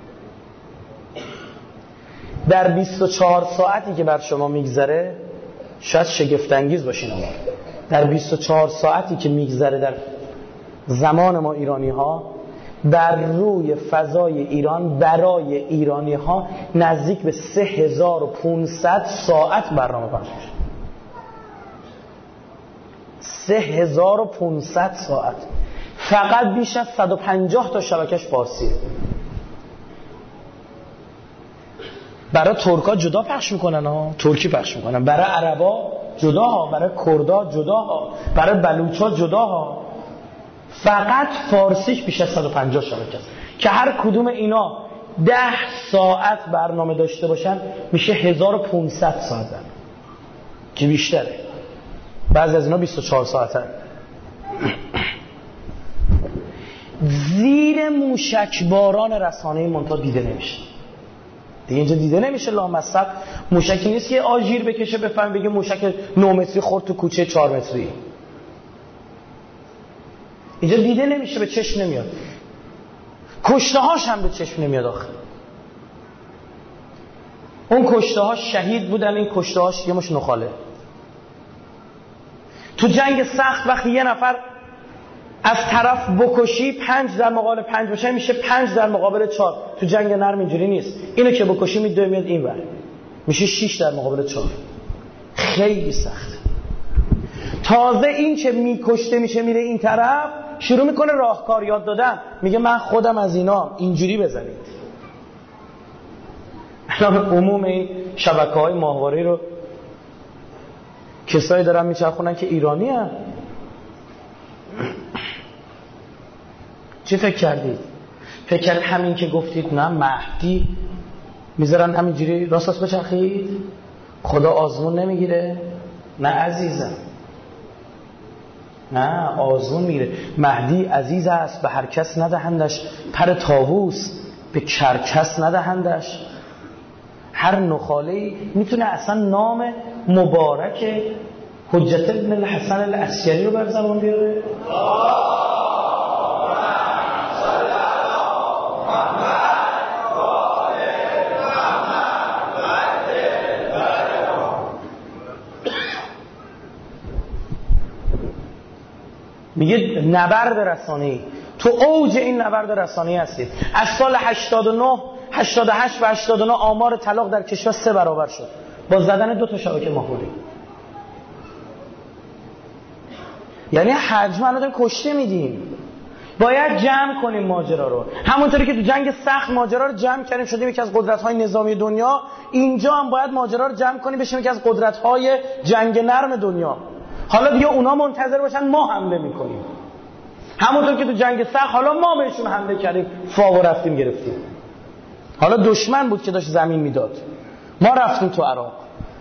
در 24 ساعتی که بر شما میگذره شاید شگفت انگیز باشین، اما در 24 ساعتی که میگذره در زمان ما ایرانی ها بر روی فضای ایران برای ایرانی ها نزدیک به 3500 ساعت برنامه پخش میشه. 3500 ساعت. فقط بیش از 150 تا شبکش فارسیه. برای ترکا جدا پخش میکنن ها، ترکی پخش میکنن، برای عربا جدا ها، برای کردا جدا ها، برای بلوچا جدا ها. فقط فارسیش بیش از 150 شبکه است که هر کدوم اینا 10 ساعت برنامه داشته باشن میشه 1500 ساعت برنامه، که بیشتره. بعضی از اینا 24 ساعته. زیر موشکباران رسانه‌ای منتها دیده نمیشه. دیگه اینجا دیده نمیشه. لامصب موشکی نیست که آژیر بکشه بفهم بگه موشک 9 متری خورد تو کوچه 4 متری. اینجا دیده نمیشه، به چشم نمیاد. کشته هاش هم به چشم نمیاد آخه. اون کشته هاش شهید بودن، این کشته هاش یه مش نخاله. تو جنگ سخت وقتی یه نفر از طرف بکشی 5 در مقابل 5 باشه میشه 5 در مقابل 4. تو جنگ نرم اینجوری نیست. اینو که بکشی میدوه میاد این ور میشه 6 در مقابل 4. خیلی سخت. تازه این که میکشته میشه میره این طرف شروع میکنه راهکار یاد دادن، میگه من خودم از اینا اینجوری بزنید. الان عموم این شبکه‌های ماهواره‌ای رو کسایی دارن میچرخونن که ایرانی هستن. چی فکر کردید؟ فکر کردید همین که گفتید نه مهدی میذارن همینجوری راست بچرخید؟ خدا آزمون نمیگیره؟ نه عزیزم، نه آزمون میگیره. مهدی عزیز است، به هر کس ندهندش، پر طاووس به کرکس ندهندش. هر نخاله‌ای میتونه اصلا نام مبارک حجت ابن الحسن العسکری رو بر زبان بیاره. میگه نبرد رسانه‌ای. تو اوج این نبرد رسانه‌ای هستید. از سال 89 88 و 89 آمار طلاق در کشور 3 برابر شد با زدن 2 تا شبکه ماهواره‌ای. یعنی حجم الان داریم کشته میدیم. باید جمع کنیم ماجرا رو، همونطوری که تو جنگ سخت ماجرا رو جمع کردیم شدیم یکی از قدرت‌های نظامی دنیا، اینجا هم باید ماجرا رو جمع کنیم بشیم یکی از قدرت‌های جنگ نرم دنیا. حالا دیگه اونا منتظر باشن ما حمله میکنیم، همونطور که تو جنگ سخت حالا ما بهشون حمله کردیم، فاق رفتیم گرفتیم. حالا دشمن بود که داشت زمین میداد، ما رفتیم تو عراق.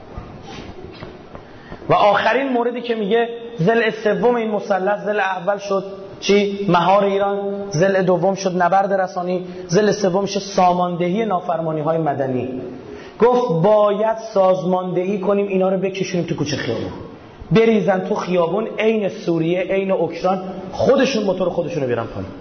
و آخرین موردی که میگه ضلع سوم این مثلث، ضلع اول شد چی؟ مهار ایران، ضلع دوم شد نبرد رسانی، ضلع سوم شد ساماندهی نافرمانی‌های مدنی. گفت باید سازماندهی کنیم اینا رو بکشونیم تو کوچه خیابون، بریزن تو خیابون، عین سوریه عین اوکراین، خودشون موتور خودشونو بیارن پایین.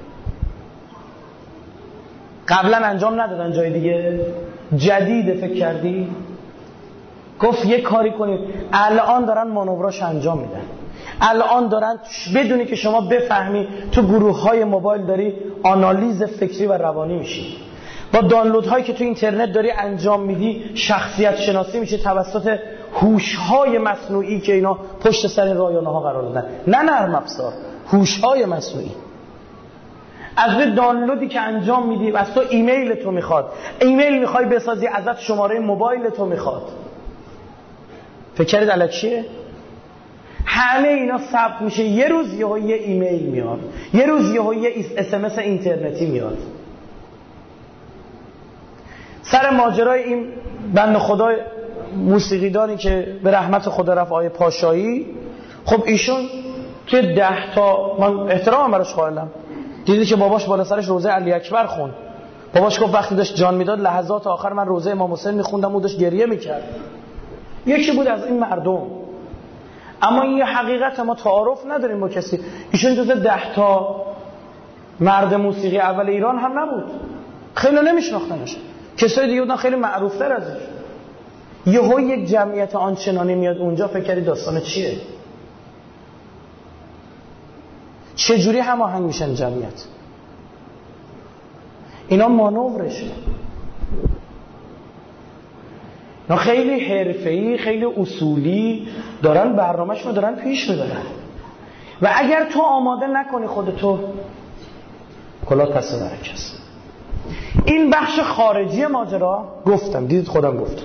قبلا انجام ندادن جای دیگه، جدید فکر کردی؟ گفت یه کاری کنید، الان دارن مانوراش انجام میدن، الان دارن بدونی که شما بفهمی تو گروه‌های موبایل داری آنالیز فکری و روانی میشی، با دانلودهایی که تو اینترنت داری انجام میدی شخصیت شناسی میشه توسط هوش‌های مصنوعی که اینا پشت سر این رایانه‌ها قرار دادن، نه نرم افزار، هوش‌های مصنوعی. از روی دانلودی که انجام میدی، از تو ایمیل تو میخواد، ایمیل میخوای بسازی ازت شماره موبایل تو میخواد. فکر کردید الکیه؟ همه اینا ثبت میشه، یه روز یه ایمیل میاد، یه روز یه SMS اینترنتی میاد. سر ماجرای این بنده خدای موسیقیدانی که به رحمت خدا رفت آیه پاشایی، خب ایشون توی 10 تا، من احترام براش قائلم، دیدی که باباش بالا سرش روزه علی اکبر خوند. باباش گفت وقتی داشت جان میداد لحظات آخر من روزه امام حسین میخوندم، او داشت گریه میکرد. یکی بود از این مردم. اما این یه حقیقت، ما تعارف نداریم با کسی. ایشون جز 10 تا مرد موسیقی اول ایران هم نبود، خیلی نمیشناختنش، کسای دیگه بودن خیلی معروفتر ازش. یهو یک جمعیت آنچنانی میاد اونجا، فکر کردی داستان چیه؟ چه جوری هماهنگ میشن جمعیت؟ اینا مانورشه، اینا خیلی حرفه‌ای، خیلی اصولی دارن برنامه‌شون دارن پیش میبرن. و اگر تو آماده نکنی خودتو، کلاه پس برکس. این بخش خارجی ماجرا گفتم، دیدید خودم گفتم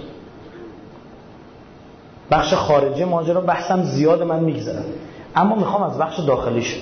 بخش خارجی ماجرا بحثم زیاد، من میگذرم، اما میخوام از بخش داخلی شد.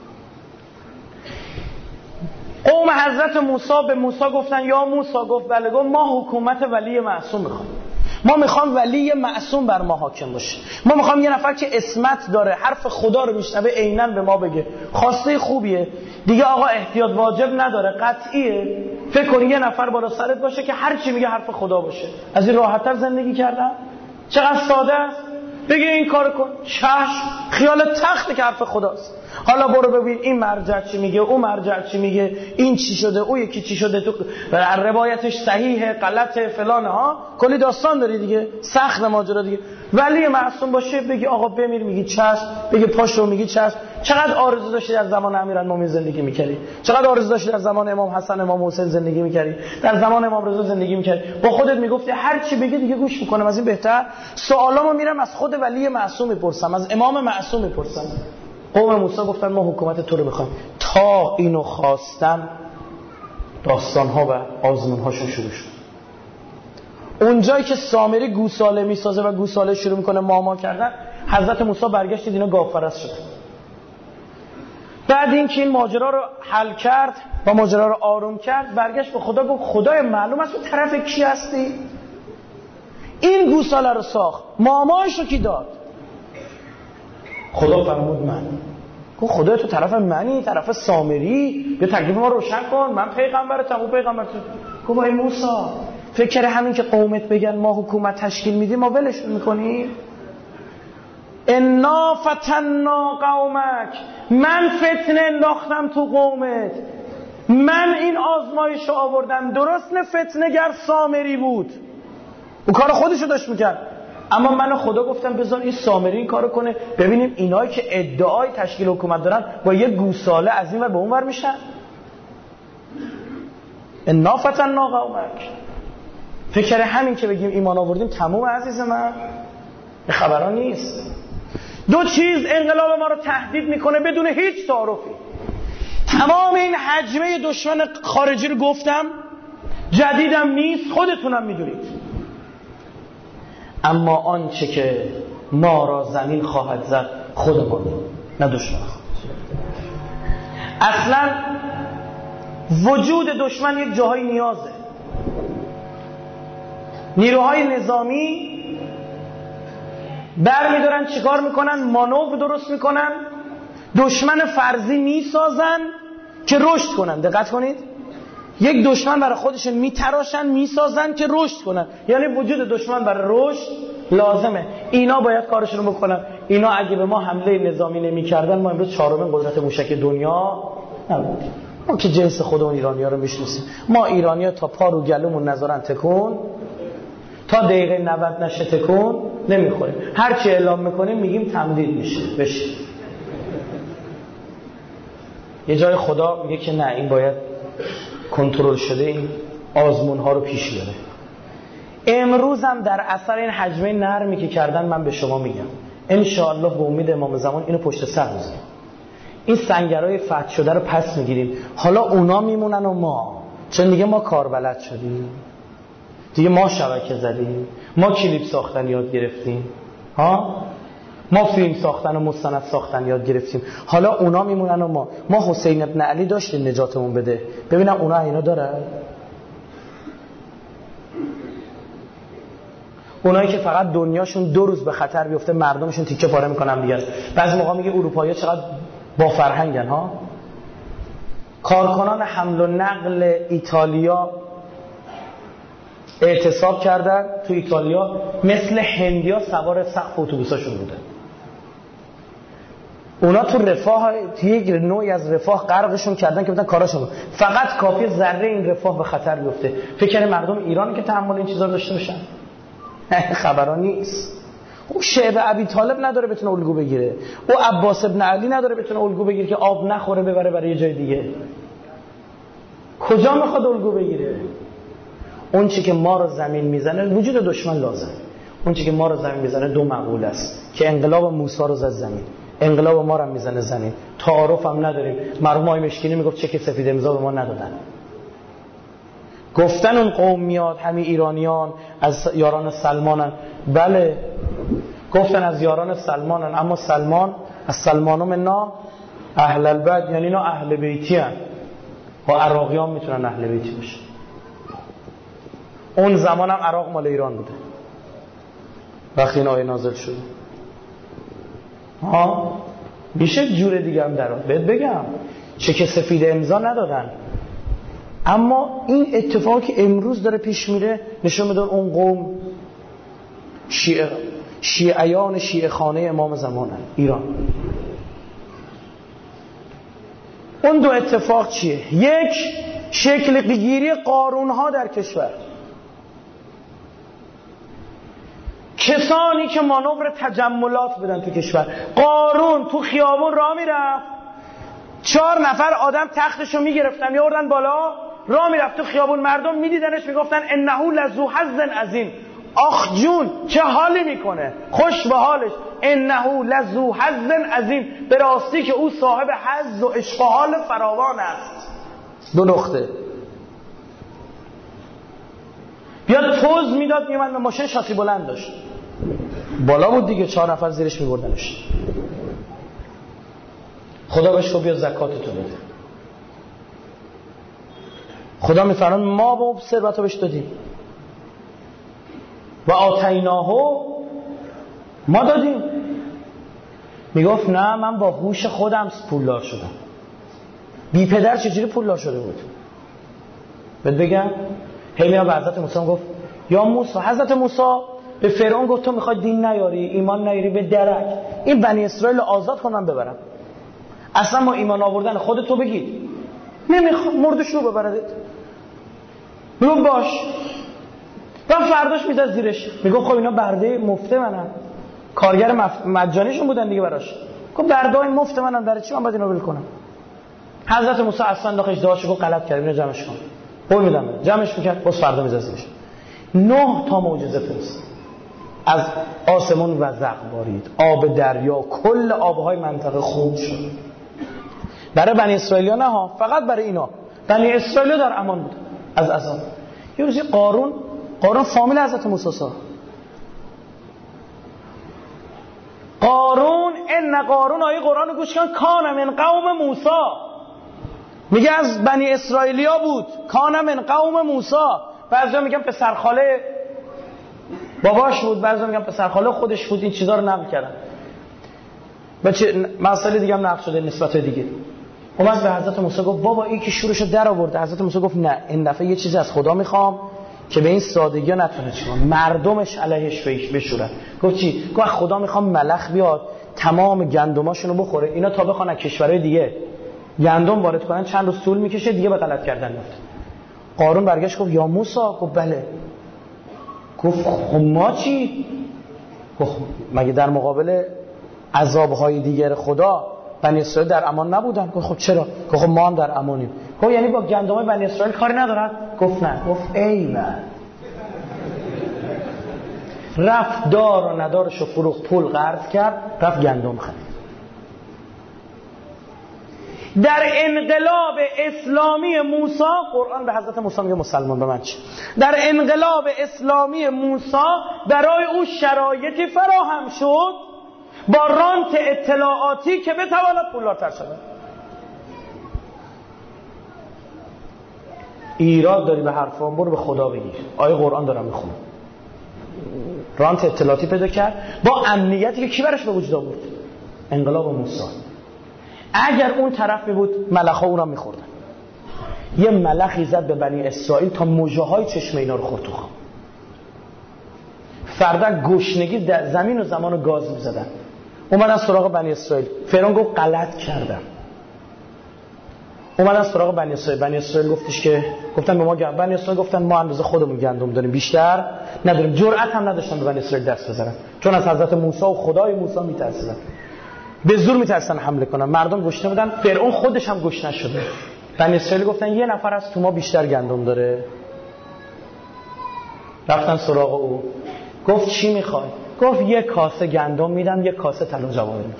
قوم حضرت موسی به موسی گفتن یا موسی، گفت بله، گفت ما حکومت ولی معصوم میخوام، ما میخوام ولی معصوم بر ما حاکم باشه، ما میخوام یه نفر که اسمت داره، حرف خدا رو میشنوه عیناً به ما بگه. خواسته خوبیه دیگه آقا، احتیاط واجب نداره، قطعیه. فکر کن یه نفر بالا سرت باشه که هر چی میگه حرف خدا باشه. از این راحت‌تر زندگی کردن؟ چقدر ساده است. بگه این کارو کن، چشم، خیال تخته که حرف خداست. حالا برو ببین این مرجع چی میگه، اون مرجع چی میگه، این چی شده، اون یکی چی شده، تو روایتش صحیحه غلطه فلانه ها، کلی داستان داری دیگه، سخت ماجرا دیگه. ولی معصوم باشه بگی آقا بمیر، میگی چشم، بگی پاشو، میگی چشم. چقدر آرزو داشتی در زمان امیرالمومنین زندگی میکردی، چقدر آرزو داشتی در زمان امام حسن امام حسین زندگی میکردی، در زمان امام رضا زندگی میکردی، با خودت میگفتی هر چی بگی دیگه گوش میکنم، از این بهتر. سوالامو میرم از خود ولی معصوم میپرسم، از امام معصوم میپرسم. قوم موسی گفتن ما حکومت تو رو میخوایم. تا اینو خواستن داستانها و آزمونهاشون شروع شد. اونجایی که سامری گوساله میسازه و گوساله شروع میکنه ماما کردن، حضرت موسی برگشت اینا گاوپرست شد. بعد اینکه این ماجرا رو حل کرد و ماجرا رو آروم کرد، برگشت به خدا گفت خدای معلوم است تو طرف کی هستی؟ این گوساله رو ساخت، مامایش رو کی داد؟ خدا فرمود من. گفت خدا تو طرف منی، طرف سامری، یه تکلیف ما روشن کن، من پیغمبرتم، اون پیغمبرتم. گفت ای موسی، فکر همین که قومت بگن ما حکومت تشکیل میدیم ما ولشون میکنیم؟ انا فتنا قومک، من فتنه انداختم تو قومت، من این آزمایش رو آوردم. درست نه فتنه گر سامری بود، اون کار خودشو داشت میکرد، اما من خدا گفتم بذار این سامری این کارو کنه، ببینیم اینایی که ادعای تشکیل حکومت دارن با یه گوساله از این ور به اون ور میشن. انا فتنا قومک. فکر همین که بگیم ایمان آوردیم تموم عزیز من، خبران نیست. دو چیز انقلاب ما رو تهدید میکنه بدون هیچ تعارفی. تمام این حجمه دشمن خارجی رو گفتم، جدیدم نیست، خودتونم میدونید. اما آنچه که ما را زمین خواهد زد خودمان، نه دشمن. اصلا وجود دشمن یک جاهای نیازه. نیروهای نظامی برمیدارن چیکار میکنن؟ مانور درست میکنن، دشمن فرضی میسازن که رشد کنن. دقت کنید، یک دشمن برای خودشون میتراشن میسازن که رشد کنن. یعنی وجود دشمن برای رشد لازمه. اینا باید کارشون رو بکنن. اینا اگه به ما حمله نظامی نمیکردن ما امروز چهارمین قدرت موشک دنیا نبودیم. ما که جنس خودمون ایرانی‌ها رو میشناسیم. ما ایرانی‌ها تا پا رو گلومون نذارن تکون، تا دقیقه 90 نشه تکون نمیخوریم. هر چی اعلام میکنیم میگیم تمدید میشه بشه. یه جای خدا میگه که نه، این باید کنترل شده این آزمون ها رو پیش بیاره. امروز هم در اثر این حجمه نرمی که کردن من به شما میگم ان شاء الله به امید امام زمان اینو پشت سر میذاریم. این سنگرهای فتح شده رو پس میگیریم. حالا اونا میمونن و ما، چون دیگه ما کاربلد شدیم، دیگه ما شبکه زدیم، ما کلیپ ساختن یاد گرفتیم، ما فیلم ساختن و مستند ساختن یاد گرفتیم. حالا اونا میمونن و ما حسین ابن علی داشتیم نجاتمون بده. ببینم اونا اینا دارن؟ اونایی که فقط دنیاشون 2 روز به خطر بیفته مردمشون تیکه پاره میکنن دیگه. بعضی موقع میگه اروپایی‌ها چقدر با فرهنگن ها. کارکنان حمل و نقل ایتالیا اعتصاب کردن تو ایتالیا، مثل هندیا سوار سقف اتوبوساشون بودن. اونا تو رفاه، یک نوعی از رفاه غرقشون کردن که بودن کاراشون. فقط کافی ذره این رفاه به خطر بیفته. فکر کنه مردم ایران که تحمل این چیزا داشته باشن؟ خبرا نیست. او شعب ابی طالب نداره بتونه الگو بگیره، او عباس ابن علی نداره بتونه الگو بگیره که آب نخوره ببره برای یه جای دیگه. کجا میخواد الگو بگیره؟ اون چی که ما رو زمین میزنه وجود دشمن لازم. اون چی که ما رو زمین میزنه 2 مقوله است که انقلاب موسی رو زد زمین، انقلاب ما رو میزنه زمین. تعارف هم نداریم. مرحوم آقای مشکینی میگفت چک سفید امضا به ما ندادن. گفتن اون قوم میاد همین ایرانیان از یاران سلمانن. بله گفتن از یاران سلمانن، اما سلمان از سلمانو منا اهل البیت، یعنی اینا اهل بیتی هن و عراقیان میتونن اهل بیتی باشن. اون زمان هم عراق مال ایران بوده وقتی این آیه نازل شده. میشه جور دیگه هم درات بهت بگم، چک سفید امضا ندادن، اما این اتفاقی که امروز داره پیش میره نشون میده اون قوم شیعیان شیعه خانه امام زمانن ایران. اون 2 اتفاق چیه؟ یک، شکل گیری قارون ها در کشور. کسانی که مانور تجملات بدن تو کشور. قارون تو خیابون راه میرفت، 4 نفر آدم تختشو میگرفتن میوردن بالا، راه میرفت تو خیابون، مردم میدیدنش میگفتن انه لذو حظ عظیم. آخ جون چه حالی میکنه، خوش به حالش. انه لذو حظ عظیم، به راستی که او صاحب حظ و عشق و حال فراوان است. 2 نقطه. بیاد توز میداد میومد، ماشین شاسی بلند داشت، بالا بود دیگه، 4 نفر زیرش میبردنش. خدا بهش گفت بیا زکاتتو بده. خدا میفرمان ما با ثروتو بهش دادیم و آتیناهو، ما دادیم. میگفت نه من با هوش خودم پولدار شدم. بی پدر چجوری پولدار شده بود؟ بهت بگم. همینا به حضرت موسی گفت یا موسی، حضرت موسی به فرعون گفت تو میخوای دین نیاری، ایمان نیاری، به درک این بنی اسرائیل آزاد کنم ببرم. اصلا ما ایمان آوردن خودتو بگید نمیخوام، مردش رو ببردید. میگم باش. و فرداش میزد زیرش. میگم خب اینا برده مفته منن، کارگر مجانیشون بودن دیگه براش. گفت برده این مفته منن، برای چی من باید اینو ول کنم؟ حضرت موسی اصلا داخلش داشت گفت غلط کردم، اینو جمعش کن. قول میدم جمعش میکرد، باز فردا میزد زیرش. 9 تا معجزه فرست. از آسمون وزق بارید، آب دریا، کل آبهای منطقه خوب شد. برای بنی اسرائیل نه ها، فقط برای اینا. بنی اسرائیل در امان بود از عذاب. یه روزی قارون فامیل حضرت موسی سا. قارون آیه قرآن گوش کن، کان من قوم موسی، میگه از بنی اسرائیلیا بود. کان من قوم موسی، بعضیا میگن پسرخاله باباش بود، بعضیا میگن پسرخاله خودش بود. این چیزا رو نقل کردن. مسئله دیگه هم نقل شده نسبت دیگه. اومد به حضرت موسی گفت بابا این که شورشو در آورده. حضرت موسی گفت نه، این دفعه یه چیزی از خدا میخوام که به این سادگی نتونه چیکار، مردمش علیهش بشورن. گفت چی؟ گفت خدا میخوام ملخ بیاد تمام گندماشونو بخوره، اینا تا بخوان از کشورهای دیگه گندم وارد کنن چند روز طول میکشه، دیگه به غلط کردن میفته. قارون برگشت گفت یا موسی، گفت بله. گفت خب ما چی؟ گفت مگه در مقابل عذابهای دیگر خدا بنی اسرائیل در امان نبودن؟ گفت خب چرا؟ گفت خب ما هم در امانیم. گفت یعنی با گندمای بنی اسرائیل کاری ندارن؟ گفت نه. گفت ایول. رفت دار و ندارشو فروخت، پول قرض کرد، رفت گندم خرید. در انقلاب اسلامی موسی، قرآن به حضرت موسی میگه مسلمان به من چی؟ در انقلاب اسلامی موسی برای او شرایطی فراهم شد با رانت اطلاعاتی که بتواند پولدارتر شود. ایراد داری به حرفام، برو به خدا بگیر. آیه قرآن دارم میخونم. رانت اطلاعاتی پیدا کرد با امنیتی که کی برش به وجود آورد؟ انقلاب موسی. اگر اون طرف می بود ملخ‌ها اون را می‌خوردن. یه ملخی زد به بنی اسرائیل تا موجه‌های چشم اینا رو خورد تو خواب. فردا گشنگی در زمین و زمان رو گاز می‌زدن. اومدن سراغ بنی اسرائیل. فرعون گفت غلط کردم. اومدن سراغ بنی اسرائیل. بنی اسرائیل گفتش که گفتن به ما بنی اسرائیل گفتن ما اندازه خودمون گندم داریم، بیشتر نداریم. جرأت هم نداشتن به بنی اسرائیل دست بزنن، چون از حضرت موسی و خدای موسی می‌ترسیدن. به زور میترسن حمله کنن. مردم گشنه بودن، فرعون خودش هم گشنه شده. بنی اسرائیل گفتن یه نفر از تو ما بیشتر گندم داره. رفتن سراغ او. گفت چی میخوای؟ گفت یه کاسه گندم میدم، یه کاسه طلا جواهر میدم.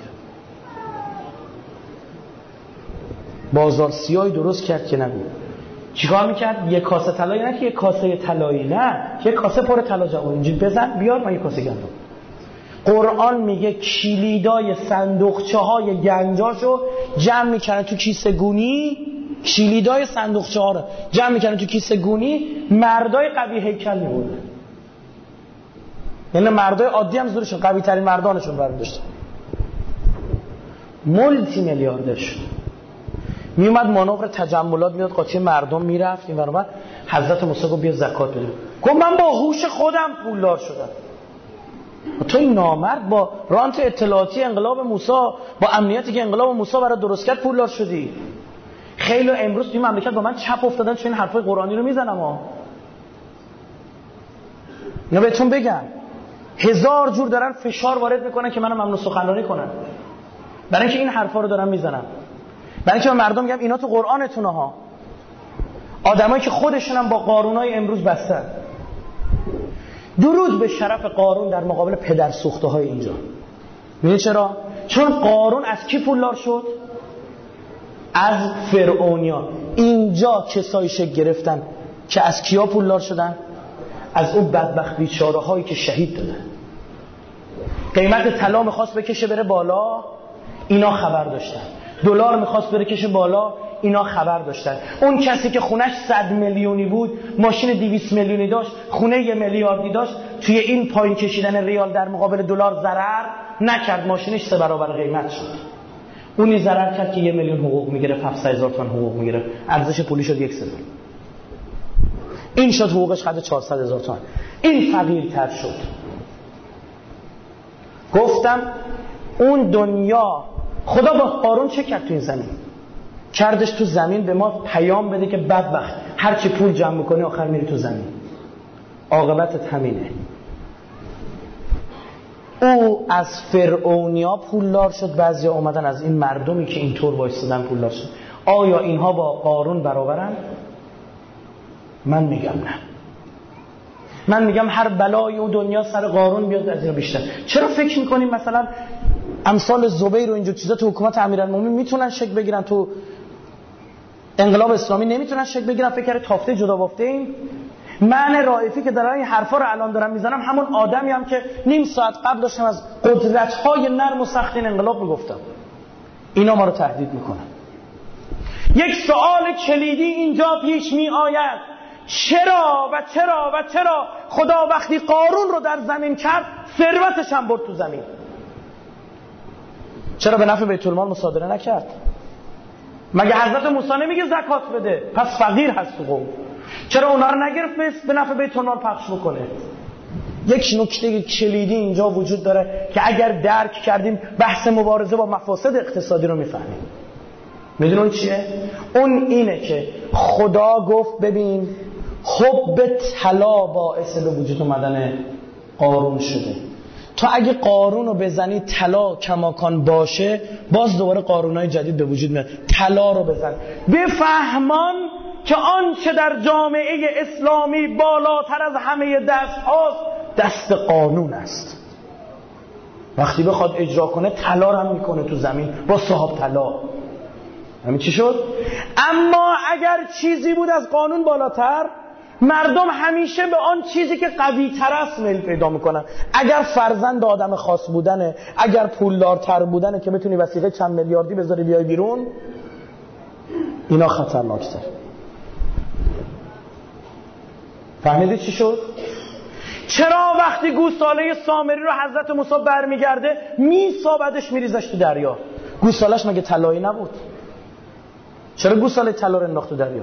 بازار سیاهی درست کرد که نگو. چیکار میکرد؟ یه کاسه طلا، نه که یه کاسه طلایی، نه یه کاسه پر طلا جواهر. اینجوری بزن بیار من یه کاسه گندم. قرآن میگه کلیدای صندوقچه های گنجاشو جمع میکنن تو کیسه گونی. کلیدای صندوقچه ها رو جمع میکنن تو کیسه گونی. مردای قوی هیکل میبودن، یعنی مردای عادی هم زورشون قوی ترین مردانشون برداشتن. مولتی میلیاردر شد. میومد مانور تجملات میاد قاطی مردم میرفت این برابر. حضرت موسی گفت بیا زکات بده. گفت من با هوش خودم پولدار شدم. تو این نامرد با رانت اطلاعاتی انقلاب موسی، با امنیتی که انقلاب موسی برای درست کرد پولدار شدی. خیلی امروز توی مملکت با من چپ افتادن چون این حرفای قرآنی رو میزنم ها. اینا بهتون بگم 1000 جور دارن فشار وارد میکنن که منو ممنوع سخنرانی کنن، برای اینکه این حرفا رو دارن میزنن، برای اینکه مردم میگم اینا تو قرآنتونه ها. آدمایی که خودشون هم با قارونای امروز بستن. درود به شرف قارون در مقابل پدر سوخته های اینجا. میدونی چرا؟ چون قارون از کی پولدار شد؟ از فرعونیا. اینجا کسایی شکل گرفتن که از کیا پولدار شدن؟ از اون بدبخت بیچاره هایی که شهید دادن. قیمت طلا میخواست بکشه بره بالا، اینا خبر داشتن. دلار میخواست بره کشه بالا، اینا خبر داشتن. اون کسی که خونش 100 میلیونی بود، ماشین 200 میلیونی داشت، خونه 1 میلیاردی داشت، توی این پایین کشیدن ریال در مقابل دلار ضرر نکرد، ماشینش 3 برابر قیمت شد. اونی ضرر کرد که 1 میلیون حقوق میگرفت، 700,000 تومان حقوق میگرفت، ارزش پولی شد 1 سوم. این شد حقوقش خرج 400,000 تومان. این فقیرتر شد. گفتم اون دنیا خدا با قارون چه کرد تو این زمین؟ کردش تو زمین به ما پیام بده که بدبخت هر چی پول جمع میکنی آخر میری تو زمین، عاقبتت همینه. او از فرعونیا پولدار شد، بعضیا اومدن از این مردمی که اینطور وایسادن پولدار شد. آیا اینها با قارون برابرن؟ من میگم نه. من میگم هر بلای اون دنیا سر قارون بیاد از این بیشتر. چرا فکر میکنیم مثلا امثال زبیر و اینجور چیزا تو حکومت امیرالمومنین میتونن شکل بگیرن، تو انقلاب اسلامی نمیتونن شکل بگیرن؟ فکر کرده تافته جدا بافته این؟ من رائفی که دارن این حرفا رو الان دارم میزنم همون آدمی هم که نیم ساعت قبل داشتم از قدرت‌های نرم و سخت این انقلاب میگفتم. اینا ما رو تهدید میکنن. یک سوال کلیدی اینجا پیش می آید: چرا خدا وقتی قارون رو در زمین کرد ثروتش هم برد تو زمین؟ چرا به نفع بیت المال مصادره نکرد؟ مگه حضرت موسی نمیگه زکات بده؟ پس فقیر هست تو قوم. چرا اونا رو نگرفت به نفع بیت المال پخش بکنه؟ یک نکته کلیدی اینجا وجود داره که اگر درک کردیم بحث مبارزه با مفاسد اقتصادی رو میفهمیم. میدونون اون چیه؟ اون اینه که خدا گفت ببین حب طلا باعث به وجود اومدن قارون شده. تو اگه قارون رو بزنی طلا کماکان باشه، باز دوباره قارونای جدید به وجود میاد. طلا رو بزن، بفهمان که آنچه در جامعه اسلامی بالاتر از همه دست هاست دست قانون است. وقتی بخواد اجرا کنه طلا رو هم میکنه تو زمین با صاحب طلا. همین چی شد؟ اما اگر چیزی بود از قانون بالاتر، مردم همیشه به آن چیزی که قوی تر است میل پیدا میکنن. اگر فرزند آدم خاص بودنه، اگر پولدارتر بودنه که بتونی وثیقه چند میلیاردی بذاری بیای بیرون، اینا خطرناکتر. فهمیدی چی شد؟ چرا وقتی گوساله سامری رو حضرت موسی برمیگرده میسابدش میریزش تو دریا؟ گوسالش مگه طلایی نبود؟ چرا گوساله طلا رو انداخت تو دریا؟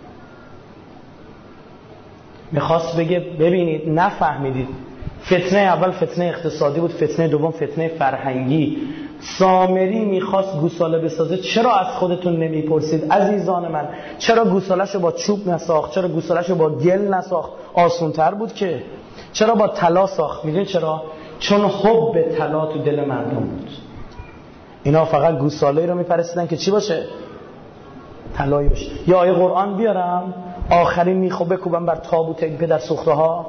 میخواست بگه ببینید نفهمیدید. فتنه اول فتنه اقتصادی بود، فتنه دوم فتنه فرهنگی. سامری میخواست گوساله بسازه. چرا از خودتون نمیپرسید عزیزان من؟ چرا گوساله‌شو با چوب نساخت؟ چرا گوساله‌شو با گل نساخت؟ آسان‌تر بود که. چرا با طلا ساخت؟ میدونید چرا؟ چون حب طلا تو دل مردم بود. اینا فقط گوساله‌ای رو میپرستیدن که چی باشه؟ طلایی باشه. یا آیه قرآن بیارم آخرین میخو بکوبم بر تابوت این پدر سوخته ها.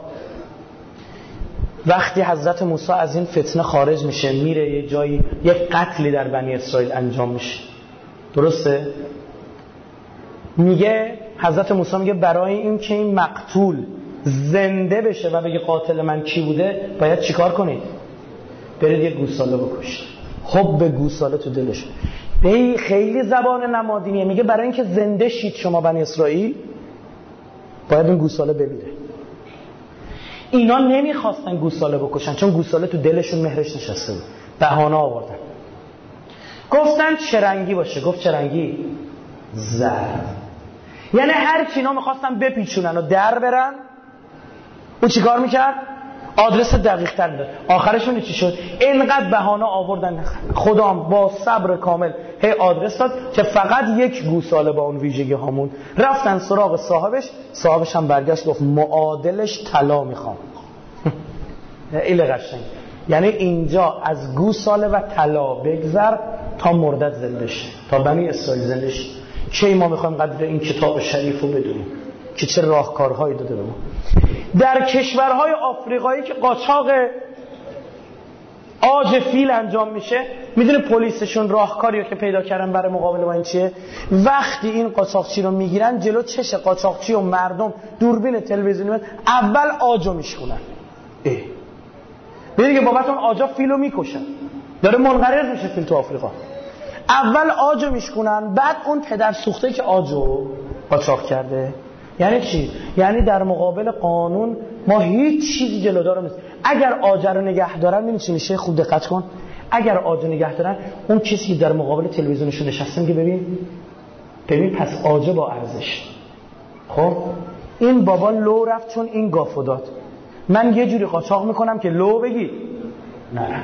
وقتی حضرت موسی از این فتنه خارج میشه، میره یه جایی، یک قتلی در بنی اسرائیل انجام میشه، درسته؟ میگه حضرت موسی میگه برای این که این مقتول زنده بشه و بگه قاتل من کی بوده، باید چیکار کنید؟ برید یه گوساله بکشید. حب گوساله تو دلش. به خیلی زبان نمادینیه. میگه برای اینکه زنده شید شما بنی اسرائیل، باید این گوساله بمیره. اینا نمیخواستن گوساله بکشن چون گوساله تو دلشون مهرش نشسته بود. بهانه آوردن. گفتن چه رنگی باشه؟ گفت چه رنگی؟ زرد. یعنی هر چی اینا میخواستن بپیچونن و در برن، او چیکار میکرد؟ آدرس دقیق تر میداد. آخرشون چی شد؟ اینقدر بهانه آوردن، خدا با صبر کامل هی آدرس داد که فقط یک گوساله با اون ویژگی هامون. رفتن سراغ صاحبش هم برگشت گفت معادلش طلا میخوام. ایله قشنگ. یعنی اینجا از گوساله و طلا بگذر تا مردت زنده شه، تا بنی اسرائیل زنده شه. کی ما میخوایم قدر این کتاب شریف رو بدونیم که چه راهکارهایی داده به ما. در کشورهای آفریقایی که قاچاق عاج فیل انجام میشه، میدونه پلیسشون راهکاریو که پیدا کردن برای مقابله با این چیه؟ وقتی این قاچاقچی رو میگیرن جلو چش قاچاقچی و مردم دوربین تلویزیونی میاد، اول عاجو میشکنن. ببینید که بابت اون عاجا فیلو میکشن. داره منقرض میشه فیل تو آفریقا. اول عاجو میشکنن، بعد اون پدر سوخته که عاجو قاچاق کرده. یعنی چی؟ یعنی در مقابل قانون ما هیچ چیزی جلودار نیست. اگر عاجه رو نگه دارن، ببین چی میشه، خوب دقت کن. اگر عاجه نگه دارن، اون کسی که در مقابل تلویزیونشون نشسته که ببین پس عاجه با ارزش. خب این بابا لو رفت چون این گافو داد. من یه جوری قاچاق میکنم که لو بگی. نه.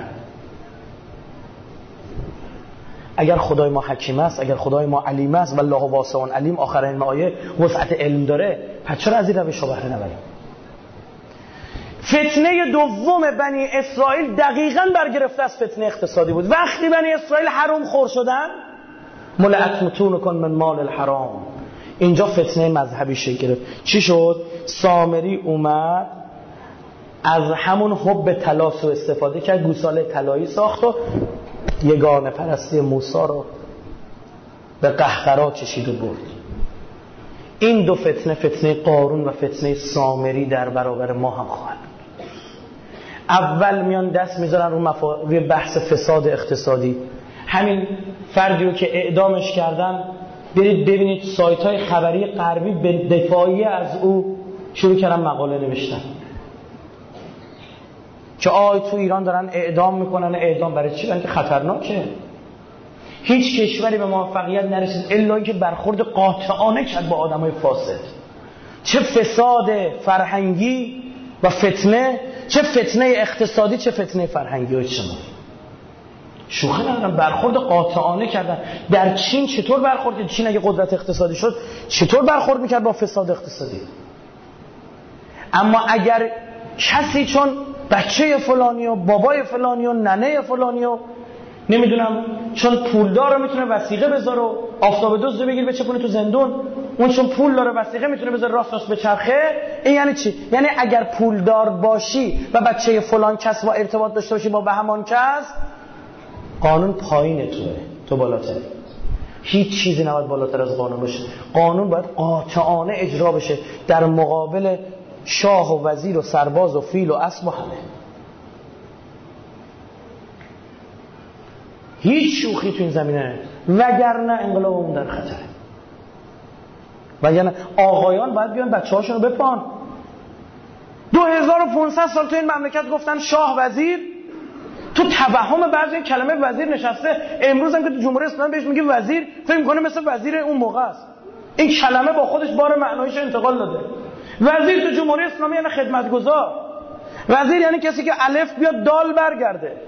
اگر خدای ما حکیم است، اگر خدای ما علیم است، والله واسع علیم، آخر این آیه وسعت علم داره، پس چرا از این روش رو بهره نبریم؟ فتنه دوم بنی اسرائیل دقیقاً برگرفته از فتنه اقتصادی بود. وقتی بنی اسرائیل حرام خور شدن، ملأت متونکم من مال الحرام، اینجا فتنه مذهبی شکل گرفت. چی شد؟ سامری اومد از همون حب طلا سو استفاده کرد، گوساله طلایی ساخت و یگانه پرستی موسی رو به قهقرا کشید و برد. این دو فتنه، فتنه قارون و فتنه سامری، در برابر ما هم خواهد. اول میان دست میذارن روی بحث فساد اقتصادی. همین فردی رو که اعدامش کردن، برید ببینید سایت‌های خبری غربی به دفاعی از او شروع کردن مقاله نوشتن که تو ایران دارن اعدام میکنن. اعدام برای چی؟ برای که خطرناکه. هیچ کشوری به موفقیت نرسید الا اینکه برخورد قاطعانه کرد با آدمای فاسد. چه فساد فرهنگی و فتنه، چه فتنه اقتصادی، چه فتنه فرهنگی و اجتماعی. شوخی ندارم، برخورد قاطعانه کردن. در چین چطور برخورد؟ چین اگه قدرت اقتصادی شد چطور برخورد میکرد با فساد اقتصادی؟ اما اگر کسی چون بچه فلانی و بابای فلانی و ننه فلانی و نمیدونم چون پولدار میتونه وثیقه بذاره و آفتاب دزد بگیر بچپونه تو زندون، اون چون پول داره وثیقه میتونه بذاره راست بچرخه. این یعنی چی؟ یعنی اگر پولدار باشی و بچه فلان کس با ارتباط داشته باشی با همان کس، قانون پایین تو بالاتری. هیچ چیزی نباید بالاتر از قانون باشه. قانون باید قاطعانه اجرا بشه در مقابل شاه و وزیر و سرباز و فیل و اسب و همه. هیچ شوخی تو این زمینه، وگرنه انقلابمون در خطره. وگرنه آقایان باید بیان بچه‌هاشون رو بپان. 2500 سال تو این مملکت گفتن شاه وزیر، تو توهم بعضی کلمه وزیر نشسته. امروز هم که تو جمهوری اسلامی بهش میگه وزیر، فکر می‌کنه مثل وزیر اون موقع است. این کلمه با خودش بار معنایش انتقال داده. وزیر تو جمهوری اسلامی یعنی خدمتگزار. وزیر یعنی کسی که الف بیاد دال برگرده.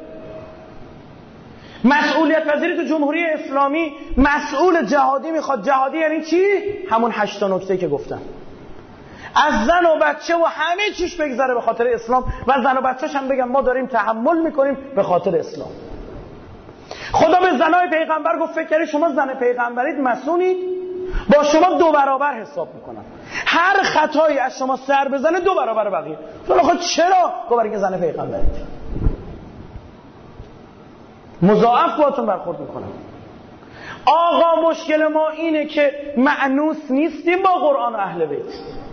مسئولیت وزیری تو جمهوری اسلامی مسئول جهادی میخواد. جهادی یعنی چی؟ همون 8 نکته که گفتم. از زن و بچه و همه چیش بگذره به خاطر اسلام، و زن و بچه‌ش هم بگن ما داریم تحمل میکنیم به خاطر اسلام. خدا به زنای پیغمبر گفت فکر کردید شما زن پیغمبرید مسئولید؟ با شما 2 برابر حساب میکنم. هر خطایی از شما سر بزنه 2 برابر بقیه. خب چرا؟ برای اینکه زن پیغمبرید. مضاعف باهاتون برخورد میکنم. آقا مشکل ما اینه که مأنوس نیستیم با قرآن و اهل بیت.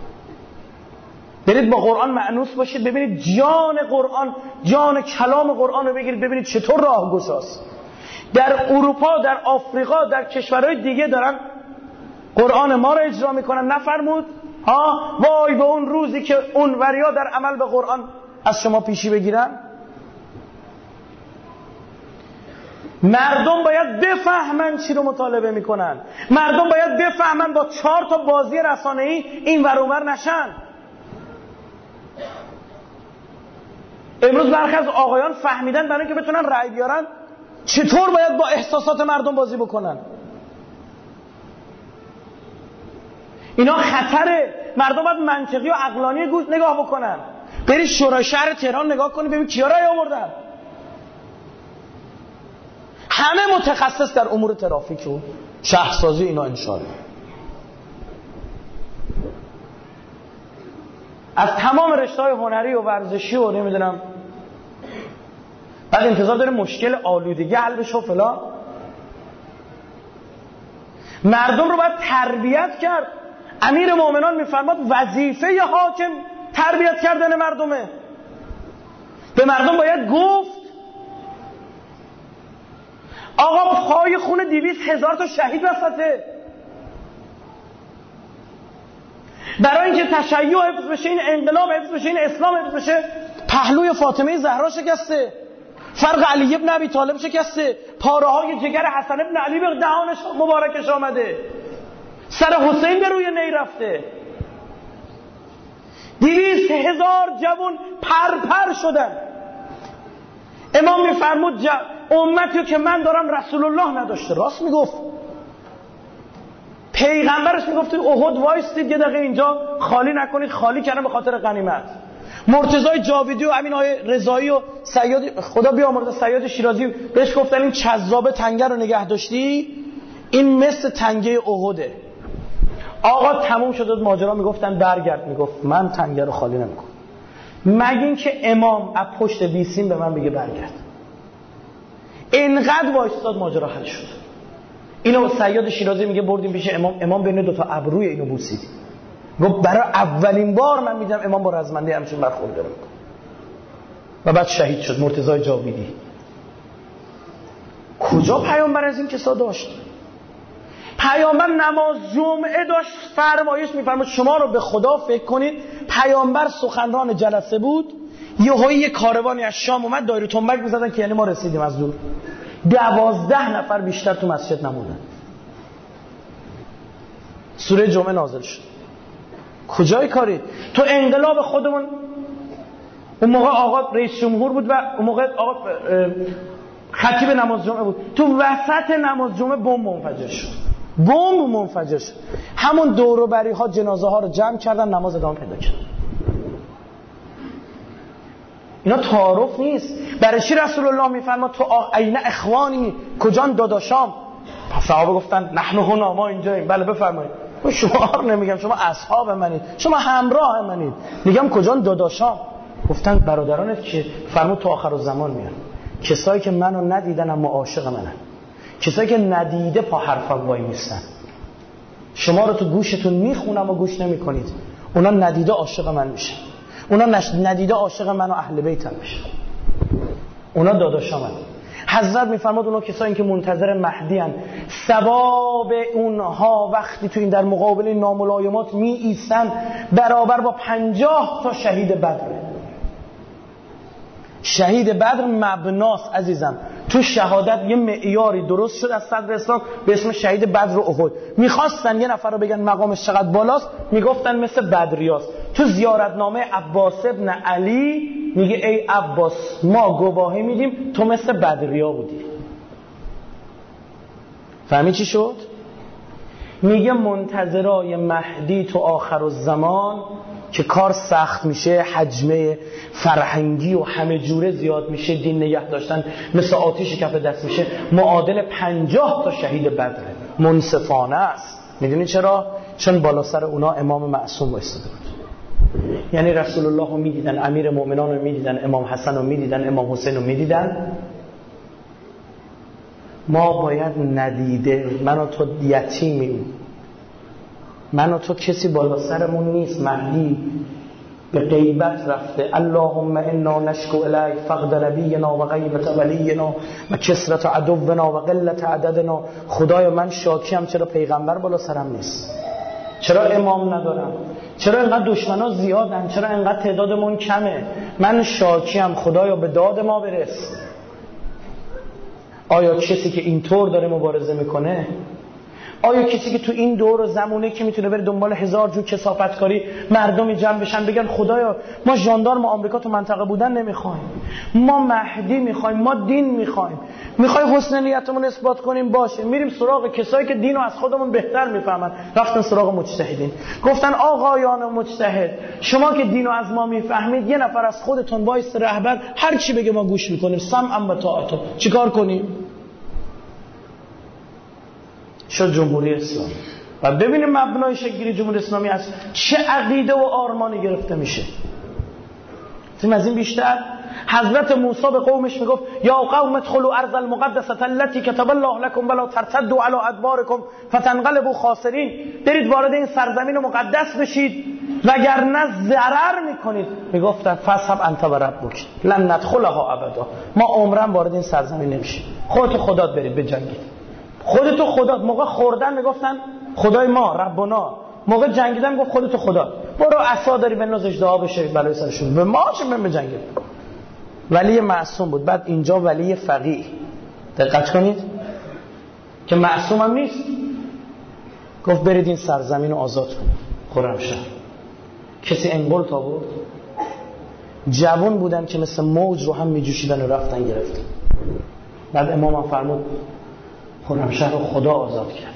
برید با قرآن مأنوس باشید، ببینید جان قرآن، جان کلام قرآن رو بگیرید، ببینید چطور راهگشاست. در اروپا، در آفریقا، در کشورهای دیگه دارن قرآن ما رو اجرا میکنن. نفرمود وای به اون روزی که اون وریا در عمل به قرآن از شما پیشی بگیرن. مردم باید بفهمن چی رو مطالبه میکنن. مردم باید بفهمن با 4 تا بازی رسانه‌ای این ور اون ور نشن. امروز برخی از آقایان فهمیدن برای اینکه بتونن رأی بیارن چطور باید با احساسات مردم بازی بکنن. اینا خطره. مردم باید منطقی و عقلانی نگاه بکنن. برید شورای شهر تهران نگاه کنید ببین کیا رأی آوردن. همه متخصص در امور ترافیک و شهرسازی اینا انشاءالله. از تمام رشته‌های هنری و ورزشی و نمیدونم، بعد انتظار داره مشکل آلودگی حل بشه و فلان. مردم رو باید تربیت کرد. امیر مومنان میفرماد وظیفه حاکم تربیت کردن مردمه. به مردم باید گفت آقا پای خون 200,000 تا شهید وسطه. برای اینکه تشیع حفظ بشه، این انقلاب حفظ بشه، این اسلام حفظ بشه، پهلوی فاطمه زهرا شکسته، فرق علی ابن ابی طالب شکسته، پاره های جگر حسن ابن علی به دهانش مبارکش آمده، سر حسین به روی نی رفته. 200,000 جوان پر شدن. امام میفرمود امتی که من دارم رسول الله نداشته. راست میگفت. پیغمبرش میگفت احد وایستید یه دقیقه اینجا خالی نکنید. خالی کردن به خاطر غنیمت. مرتضی جاویدی و امین های رضایی و سیاد خدا بیامرزه سیاد شیرازی بهش گفتن این چذاب تنگه رو نگه داشتی، این مثل تنگه احده. آقا تموم شد ماجرا. میگفتن برگرد. میگفت من تنگه رو خالی نمیکنم. مگه اینکه امام از پشت بیسیم به من بگه برگرد. اینقدر وایستاد ماجرا حل شد. اینو صیاد شیرازی میگه بردیم پیش امام بین دو تا ابروی اینو بوسیدیم. گفت برای اولین بار من میدم امام با رزمنده همچین برخورد داره میکنه. و بعد شهید شد مرتضی جاویدی. کجا پیامبر از این کسا داشت؟ پیامبر نماز جمعه داشت فرمایش میفرماد شما رو به خدا فکر کنید. پیامبر سخنران جلسه بود، یه کاروانی از شام اومد دایره تنبک می‌زدن که یعنی ما رسیدیم از دور. 12 نفر بیشتر تو مسجد نموندن. سوره جمعه نازل شد. کجای کاری؟ تو انقلاب خودمون اون موقع آقا رئیس جمهور بود و اون موقع آقا خطیب نماز جمعه بود. تو وسط نماز جمعه بمب منفجر شد. همون دور و بری ها جنازه ها رو جمع کردن، نماز ادامه پیدا کرد. اینا تعارف نیست. برای چی رسول الله میفرماد تو عین اخوانی، کجان داداشام؟ صحابه گفتن نحن هنا، ما اینجاییم. بله بفرمایید. شما نمیگم شما اصحاب منید، شما همراه منید. میگم کجان داداشام؟ گفتن برادرانت که فرمود تو آخر الزمان میان. کسایی که منو ندیدن اما عاشق منن، کسایی که ندیده پا حرفم وای میستن. شما رو تو گوشتون میخونم و گوش نمیکنید. اونا ندیده عاشق من میشن، اونا ندیده عاشق من و اهل بیتم میشن. اونا داداشام من. حضرت میفرماد اونا کسایی که منتظر مهدی ان، ثواب اونها وقتی تو این در مقابل ناملایمات می ایستن برابر با 50 تا شهید بدره. شهید بدر مبناست عزیزم. تو شهادت یه معیاری درست شد از صدر اسلام به اسم شهید بدر و احد. میخواستن یه نفر رو بگن مقامش چقدر بالاست، میگفتن مثل بدریاست. تو زیارتنامه عباس ابن علی میگه ای عباس ما گواهی میدیم تو مثل بدریا بودی. فهمی چی شد؟ میگه منتظرای مهدی تو آخر الزمان که کار سخت میشه، حجمه فرهنگی و همه جوره زیاد میشه، دین نگه داشتن مثل آتیش کف دست میشه، معادل 50 تا شهید بدره. منصفانه است. میدونی چرا؟ چون بالا سر اونا امام معصوم وایساده بود. یعنی رسول الله رو میدیدن، امیر مؤمنان رو میدیدن، امام حسن رو میدیدن، امام حسین رو میدیدن. ما باید ندیده، من و تو یتیمیم، من و تو کسی بالا سرمون نیست. مهدی به غیبت رفته. اللهم انا نشکو الیک فقد نبینا و غیبت ولینا و کثرت عدونا و قلت عددنا. خدایا من شاکیم چرا پیغمبر بالا سرم نیست، چرا امام ندارم، چرا اینقدر دشمنا زیادن، چرا اینقدر تعدادمون کمه. من شاکیم خدایا به داد ما برس. آیا کسی که اینطور داره مبارزه میکنه، آیا کسی که تو این دور و زمونه که میتونه بره دنبال 1000 جو کثافتکاری مردمی جمع بشن بگن خدایا ما ژاندارم آمریکا تو منطقه بودن نمیخوایم، ما مهدی میخوایم، ما دین میخوایم، میخوای حسن نیتمون اثبات کنیم باشه، میریم سراغ کسایی که دینو از خودمون بهتر میفهمن. رفتن سراغ مجتهدین، گفتن آقایان مجتهد شما که دینو از ما میفهمید یه نفر از خودتون وایس رهبر هر چی بگه ما گوش میکنیم، سمعا و طاعت. چیکار کنیم؟ شد جمهوری اسلامی. و ببینیم مبنای شکلی جمهوری اسلامی از چه عقیده و آرمانی گرفته میشه. تیم از این بیشتر حضرت موسی به قومش میگفت یا قوم ادخلوا ارض المقدسه التي كتب الله لكم ولا ترتدوا على ادباركم فتنقلبوا خاسرین. برید وارد این سرزمین مقدس بشید وگرنه ضرر میکنید. میگفتن فاصحب انت و ربک لن ندخلها ابدا. ما عمرن وارد این سرزمین نمیشیم. خودت خدات برید بجنگید. خودتو خدا. موقع خوردن میگفتن خدای ما ربنا، موقع جنگیدن گفت خودتو خدا. برو عصا داری بنداز اژدها بشه بلای سرشون، به ما چه من بجنگید. ولی معصوم بود. بعد اینجا ولی فقیه، دقت کنید که معصوم هم نیست، گفت برید این سرزمین رو آزاد کنید. خرمشهر کسی انقل تا بود؟ جوان بودن که مثل موج رو هم میجوشیدن و رفتن گرفتن. بعد امام هم فرمود خرمشهر رو خدا آزاد کرد.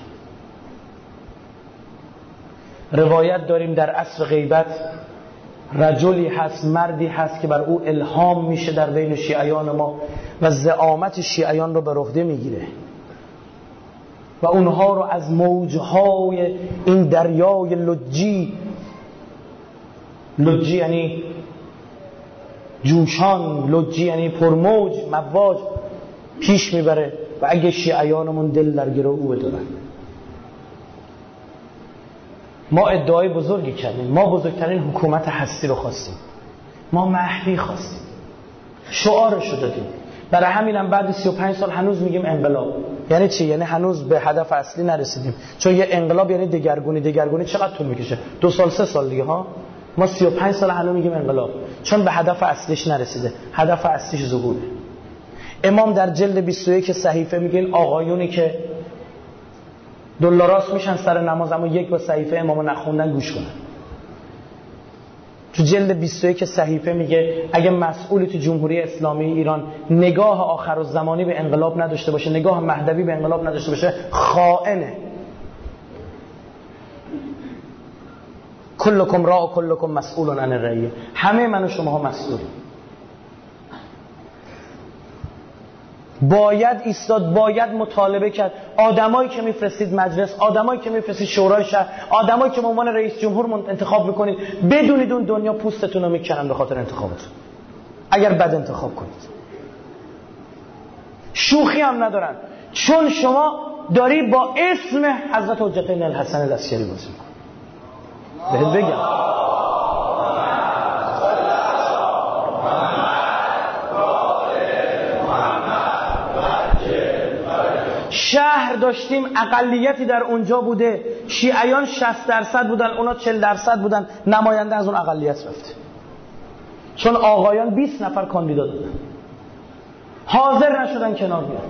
روایت داریم در عصر غیبت رجلی هست، مردی هست که بر او الهام میشه در بین شیعیان ما و زعامت شیعیان رو به عهده میگیره و اونها رو از موجهای این دریای لجی یعنی جوشان، لجی یعنی پرموج، مواج پیش میبره و اگه شیعیانمون دل در گرو او بدارن. ما ادعای بزرگی کردیم، ما بزرگترین حکومت هستی رو خواستیم، ما مهدی خواستیم، شعارشو دادیم. برای همینم بعد 35 سال هنوز میگیم انقلاب. یعنی چی؟ یعنی هنوز به هدف اصلی نرسیدیم. چون یه انقلاب یعنی دگرگونی. دگرگونی چقدر طول میکشه؟ 2 سال 3 سال دیگه ها. ما 35 سال هنوز میگیم انقلاب، چون به هدف اصلیش نرسیده. هدف اصلیش ظهوره. امام در جلد 21 صحیفه میگه این آقایونی که دلاراست میشن سر نماز اما یک با صحیفه امامو نخوندن گوش کنن. تو جلد 21 صحیفه میگه اگه مسئولی تو جمهوری اسلامی ایران نگاه آخرالزمانی به انقلاب نداشته باشه، نگاه مهدوی به انقلاب نداشته باشه، خائنه. کلکم راع و کلکم مسئول عن الرعیه. همه من و شماها مسئولیم. باید ایستاد، باید مطالبه کرد. آدمایی که میفرستید مجلس، آدمایی که میفرستید شورای شهر، آدمایی که به عنوان رئیس جمهور انتخاب میکنید، بدونید اون دنیا پوستتون رو میکنن به خاطر انتخابتون اگر بد انتخاب کنید. شوخی هم ندارن، چون شما داری با اسم حضرت حجتین الحسن العسکری بازی میکنی. بهت بگم شهر داشتیم اقلیتی در اونجا بوده، شیعیان 60% بودن، اونا 40% بودن، نماینده از اون اقلیت رفته. چون آقایان 20 نفر کاندیدا دادن، حاضر نشدن کنار بیان،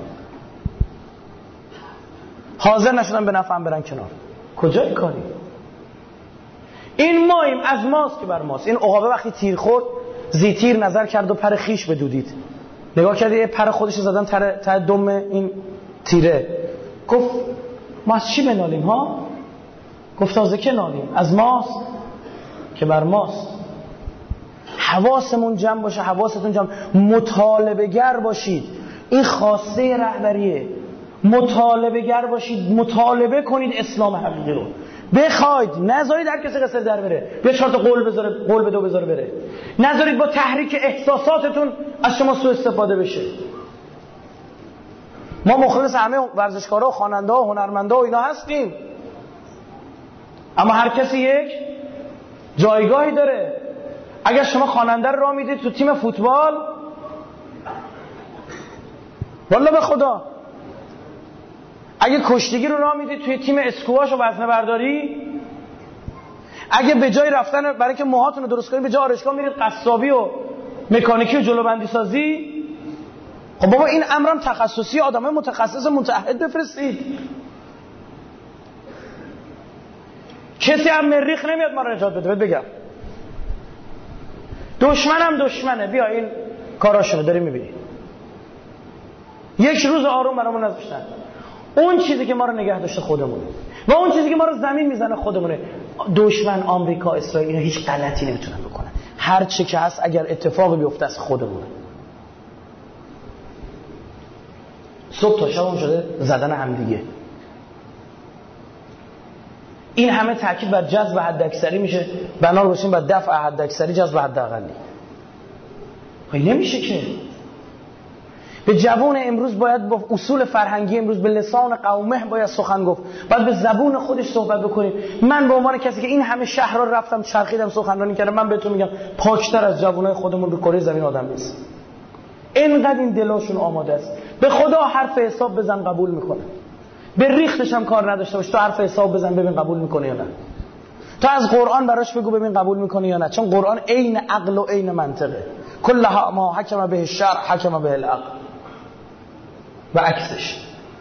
حاضر نشدن به نفعم برن کنار. کجای کاری؟ این ماییم، از ماست که بر ماست. این عقابه وقتی تیر خورد زیتیر نظر کرد و پر خیش بدودید. نگاه کردی یه پر خودش زدن ته دم این تیره. گفت ما از چی بنالیم ها؟ گفت تازه که نالیم، از ماست که بر ماست. حواسمون جمع باشه، حواستون جمع. مطالبه گر باشید، این خواسته رهبریه. مطالبه گر باشید، مطالبه کنید اسلام حقیقی رو. بخواید، نذارید هر کسی قصر در بره، بیا 4 تا قول بده و بذاره بره. نذارید با تحریک احساساتتون از شما سوء استفاده بشه. ما مخلص همه ورزشکارا و خواننده و هنرمندا و اینا هستیم، اما هر کسی یک جایگاهی داره. اگر شما خواننده رو راه میدید تو تیم فوتبال، والله به خدا، اگه کشتیگی رو راه میدید توی تیم اسکواش و وزنه برداری، اگه به جای رفتن برای اینکه موهاتون رو درست کنید به جای آرایشگاه میرید قصابی و مکانیکی و جلوبندی سازی، خب بابا این امرم تخصصی، آدمای متخصص متعهد بفرستید. کسی هم مریخ نمیاد ما رو نجات بده. بگم دشمنم دشمنه، بیا این کاراشونو داری میبینی. یک روز آروم برامون نذاشتن. اون چیزی که ما رو نگه داشته خودمونه و اون چیزی که ما رو زمین میزنه خودمونه. دشمن آمریکا، اسرائیل، اینا هیچ غلطی نمیتونن بکنن. هر چی که هست اگر اتفاقی بیفته از خودمونه. صبح تا شب هم شده زدن همدیگه. این همه تاکید بر جذب حداکثری میشه، بنا باشیم بر دفع حداکثری جذب حداقلی. خیلی نمیشه که. به جوان امروز باید با اصول فرهنگی امروز به لسان قومه باید سخن گفت، باید به زبون خودش صحبت بکنیم. من به عنوان کسی که این همه شهر رو رفتم چرخیدم سخنرانی کردم، من بهتون میگم پاکتر از جوانای خودمون رو کره زمین آدم نیست. اینقدر این دلاشون آماده است. به خدا حرف حساب بزن قبول میکنه. به ریختش هم کار نداشته باش، تو حرف حساب بزن ببین قبول میکنه یا نه. تو از قرآن براش بگو ببین قبول میکنه یا نه، چون قرآن عین عقل و عین منطقه. کل ما حکم به الشرع حکم به العقل و عکسش.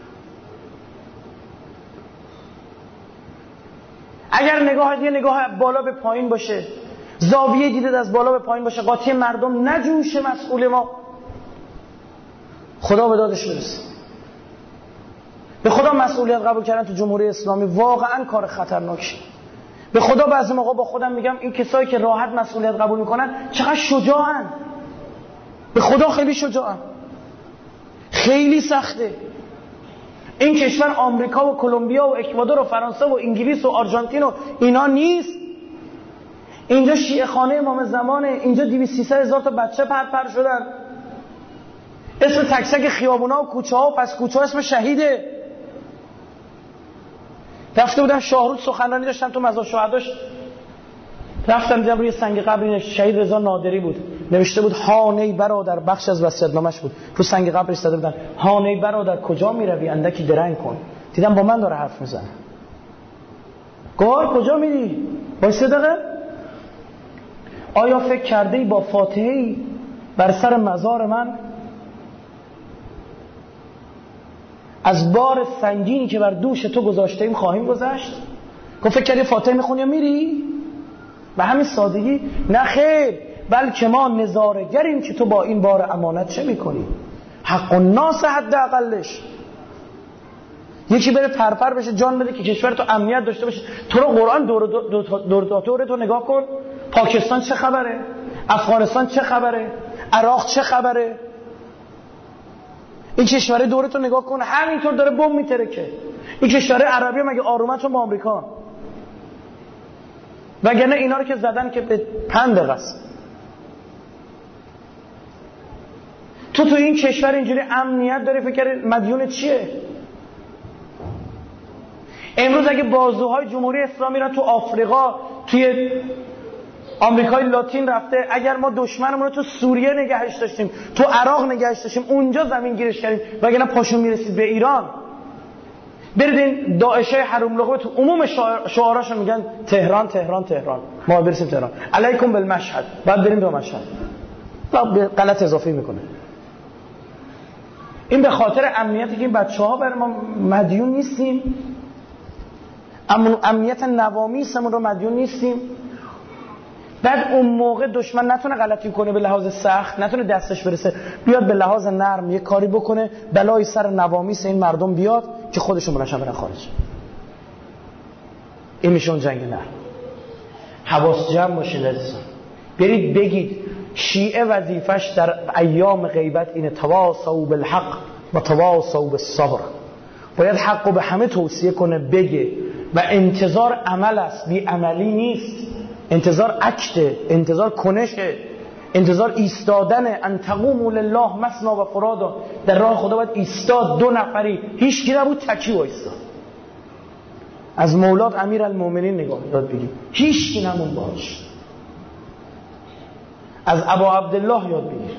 اگر یه نگاه بالا به پایین باشه، زاویه دیدت از بالا به پایین باشه، قاطی مردم نجوشه مسئول ما، خدا به دادش برسه. به خدا مسئولیت قبول کردن تو جمهوری اسلامی واقعا کار خطرناکیه. به خدا بعضی موقع با خودم میگم این کسایی که راحت مسئولیت قبول میکنن چقدر شجاعن. به خدا خیلی شجاعن. خیلی سخته. این کشور آمریکا و کلمبیا و اکوادور و فرانسه و انگلیس و آرژانتین و اینا نیست. اینجا شیعه خانه امام زمانه، اینجا 200-300 هزار تا بچه پر شدن، اسم تک تک خیابونا و کوچه ها و پس کوچه ها اسم شهیده. رفته بودم شاهرود سخنرانی داشتم تو مزار شهداش، رفتم دیدم روی سنگ قبر شهید رضا نادری بود، نوشته بود هانه برادر، بخش از وصیت‌نامش بود، رو سنگ قبرش زده بودن هانه برادر کجا میروی اندکی درنگ کن. دیدم با من داره حرف میزنه. گوهر کجا میری؟ وایسه دقیقه. آیا فکر کرده ای با فاتحه‌ای بر سر مزار من از بار سنگینی که بر دوش تو گذاشته ایم خواهیم گذشت؟ گفت فکر کردی فاتحه میخونی یا میری؟ به همین سادگی؟ نه خیر، بلکه ما نظاره‌گریم که تو با این بار امانت چه میکنی. حق الناس حداقلش. یکی بره پرپر بشه جان بده که کشور تو امنیت داشته باشه. تو رو قرآن دور تو نگاه کن، پاکستان چه خبره؟ افغانستان چه خبره؟ عراق چه خبره؟ این کشور دور تو نگاه کن همینطور داره بمب میترکه. این کشور عربی مگه آرومت با آمریکا؟ وگرنه اینا رو که زدن که به 5 دقیقه است. تو این کشور اینجوری امنیت داری، فکر مدیون چیه؟ امروز اگه بازوهای جمهوری اسلامی را تو آفریقا، توی آمریکای لاتین رفته، اگر ما دشمنمون رو تو سوریه نگهش داشتیم، تو عراق نگهش داشتیم، اونجا زمین گیرش کردیم، وگرنه پاشون میرسید به ایران. برید این داعشه حروم لقمه تو عموم شعاراشون میگن تهران تهران تهران، ما برسیم تهران، علیکم بالمشهد، بعد بریم به مشهد. غلط اضافی میکنه. این به خاطر امنیتی که این بچه‌ها بر ما مدیون نیستیم، امنیت نوامیسمون رو مدیون نیستیم. بعد اون موقع دشمن نتونه غلطی کنه به لحاظ سخت، نتونه دستش برسه، بیاد به لحاظ نرم یه کاری بکنه بلای سر نوامیس این مردم بیاد که خودشون برن خارج. این میشه اون جنگ نرم. حواس جمع باشید عزیزان. برید بگید شیعه وظیفش در ایام غیبت اینه تواصوا بالحق و تواصوا بالصبر. باید حقو به همه توصیه کنه، بگه، و انتظار عمل است، بی عملی نیست. انتظار اکته، انتظار کنشه، انتظار ایستادنه. ان تقوموا لله مثنی و فرادا. در راه خدا باید ایستاد، 2 نفری، هیچ کی نبود، تکی وایساد. از مولاد امیرالمومنین نگاه یاد بگیر، هیچ کی نمون باش. از ابا عبدالله یاد بگیر.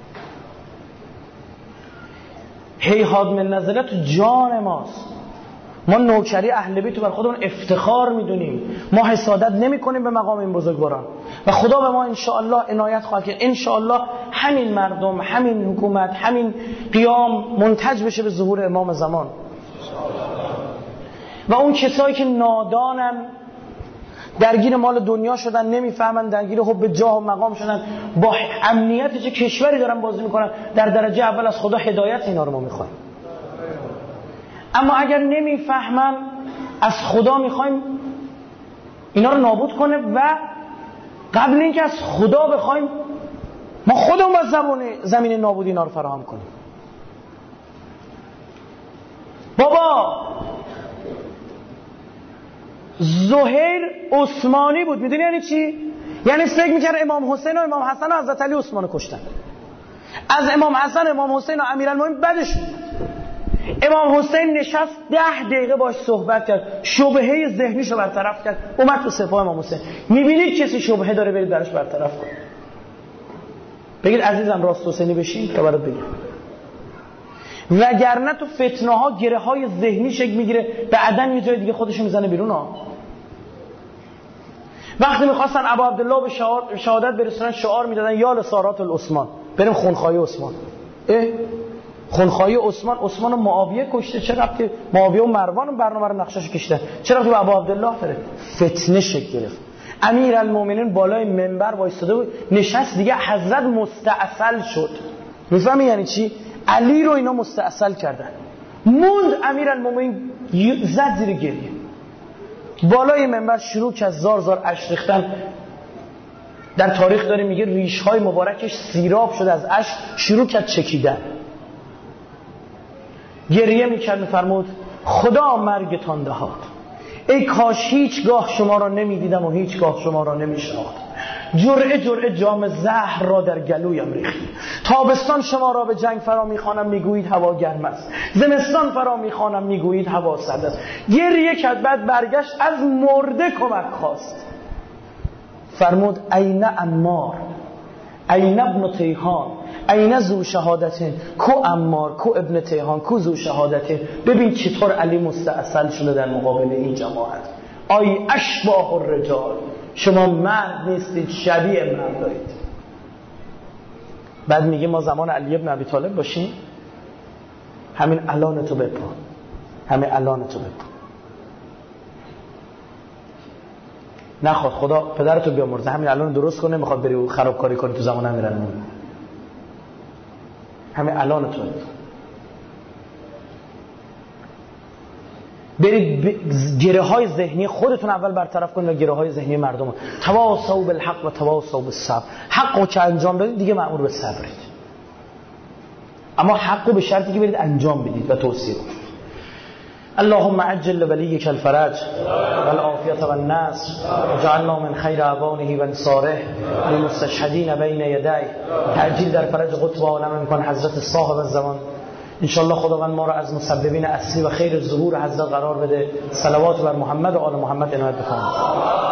هیهات من نزله تو جان ماست. ما نوکری اهل بیت رو بر خودمون افتخار میدونیم. ما حسادت نمی کنیم به مقام این بزرگواران و خدا به ما انشاءالله عنایت خواهد کرد. انشاءالله همین مردم، همین حکومت، همین قیام منتج بشه به ظهور امام زمان. و اون کسایی که نادانن، درگیر مال دنیا شدن، نمیفهمن، درگیر حب جاه و مقام شدن، با امنیت چه کشوری دارن بازی میکنن، در درجه اول از خدا هدایت اینا رو ما میخوایم. اما اگر نمیفهمن، از خدا میخوایم اینا رو نابود کنه و قبل اینکه از خدا بخوایم ما خودمون زمین نابودی اینا رو فراهم کنیم. بابا زهیر عثمانی بود، میدونی یعنی چی؟ یعنی فکر میکرد امام حسین و امام حسن و حضرت علی عثمانو کشتن. از امام حسن، امام حسین و امیرالمومنین بدش بود. امام حسین نشست 10 دقیقه باش صحبت کرد، شبهه ذهنیشو برطرف کرد، اومد تو سپاه امام حسین. میبینید کسی شبهه داره برید درش برطرف کن. بگید عزیزم راست حسینی بشین تا برات بگم. وگرنه تو فتنه ها گره های ذهنی شکل میگیره، بعدن یه جای دیگه خودشو میزنه بیرون ها. وقتی میخواستن ابا عبدالله به شهادت برسونن شعار میدادن یا لسارات العثمان، بریم خونخواهی عثمان. خونخواهی عثمان و معاویه کشته، چرا که معاویه و مروان برنامه رو نقشه‌شو کشیدن، چرا که ابا عبدالله داره فتنه شکل گرفت. امیرالمومنین بالای منبر وایساده بود، نشست دیگه حضرت مستعسل شد. میفهمی یعنی چی؟ علی رو اینا مستعسل کردن. موند امیرالمومنین زد زیر گریه. بالای منبر شروع کرد زار زار اشک ریختن. در تاریخ داره میگه ریش‌های مبارکش سیراب شد از اشک، شروع کرد چکیدن. گریه میکرد، میفرمود خدا مرگتان دهاد، ای کاش هیچگاه شما را نمیدیدم و هیچگاه شما را نمیشناختم. جرعه جرعه جام زهر را در گلویم ریختید. تابستان شما را به جنگ فرا میخوانم میگویید هوا گرم است، زمستان فرا میخوانم میگویید هوا سرد است. گریه کرد، بعد برگشت از مرده کمک خواست. فرمود این عمار، این ابن تیهان، این ذو شهادتین. کو عمار، کو ابن تیهان، کو ذو شهادتین. ببین چطور علی مستاصل شده در مقابل این جماعت. آی اشباح الرجال، شما مرد نیستید، شبیه مرد دارید. بعد میگه ما زمان علی ابن ابی طالب باشیم، همین الان تو بپا، همین الان تو بپا. نخواد خدا پدرتو بیامرزه، همین الان درست کنه، میخواد بری خرابکاری کنی تو زمان امیرالمومنین. همین الان تو برید گره های ذهنی خودتون اول برطرف کنید و گره های ذهنی مردم. تواصوا بالحق و تواصوا بالصبر. حقو که انجام بدید دیگه مأمور به صبرید، اما حقو به شرطی که برید انجام بدید و توصیه کنید. اللهم عجل لولیک الفرج والعافیة والنصر وجعلنا من خیر اعوانه و انصاره للمستشهدین بین یدیه. تعجیل در فرج قطب عالم میکن حضرت صاحب الزمان. انشالله خداوند ما را از مسببین اصلی و خیر ظهور حضرت قرار بده. صلوات بر محمد و آل محمد عنایت بفرمایید.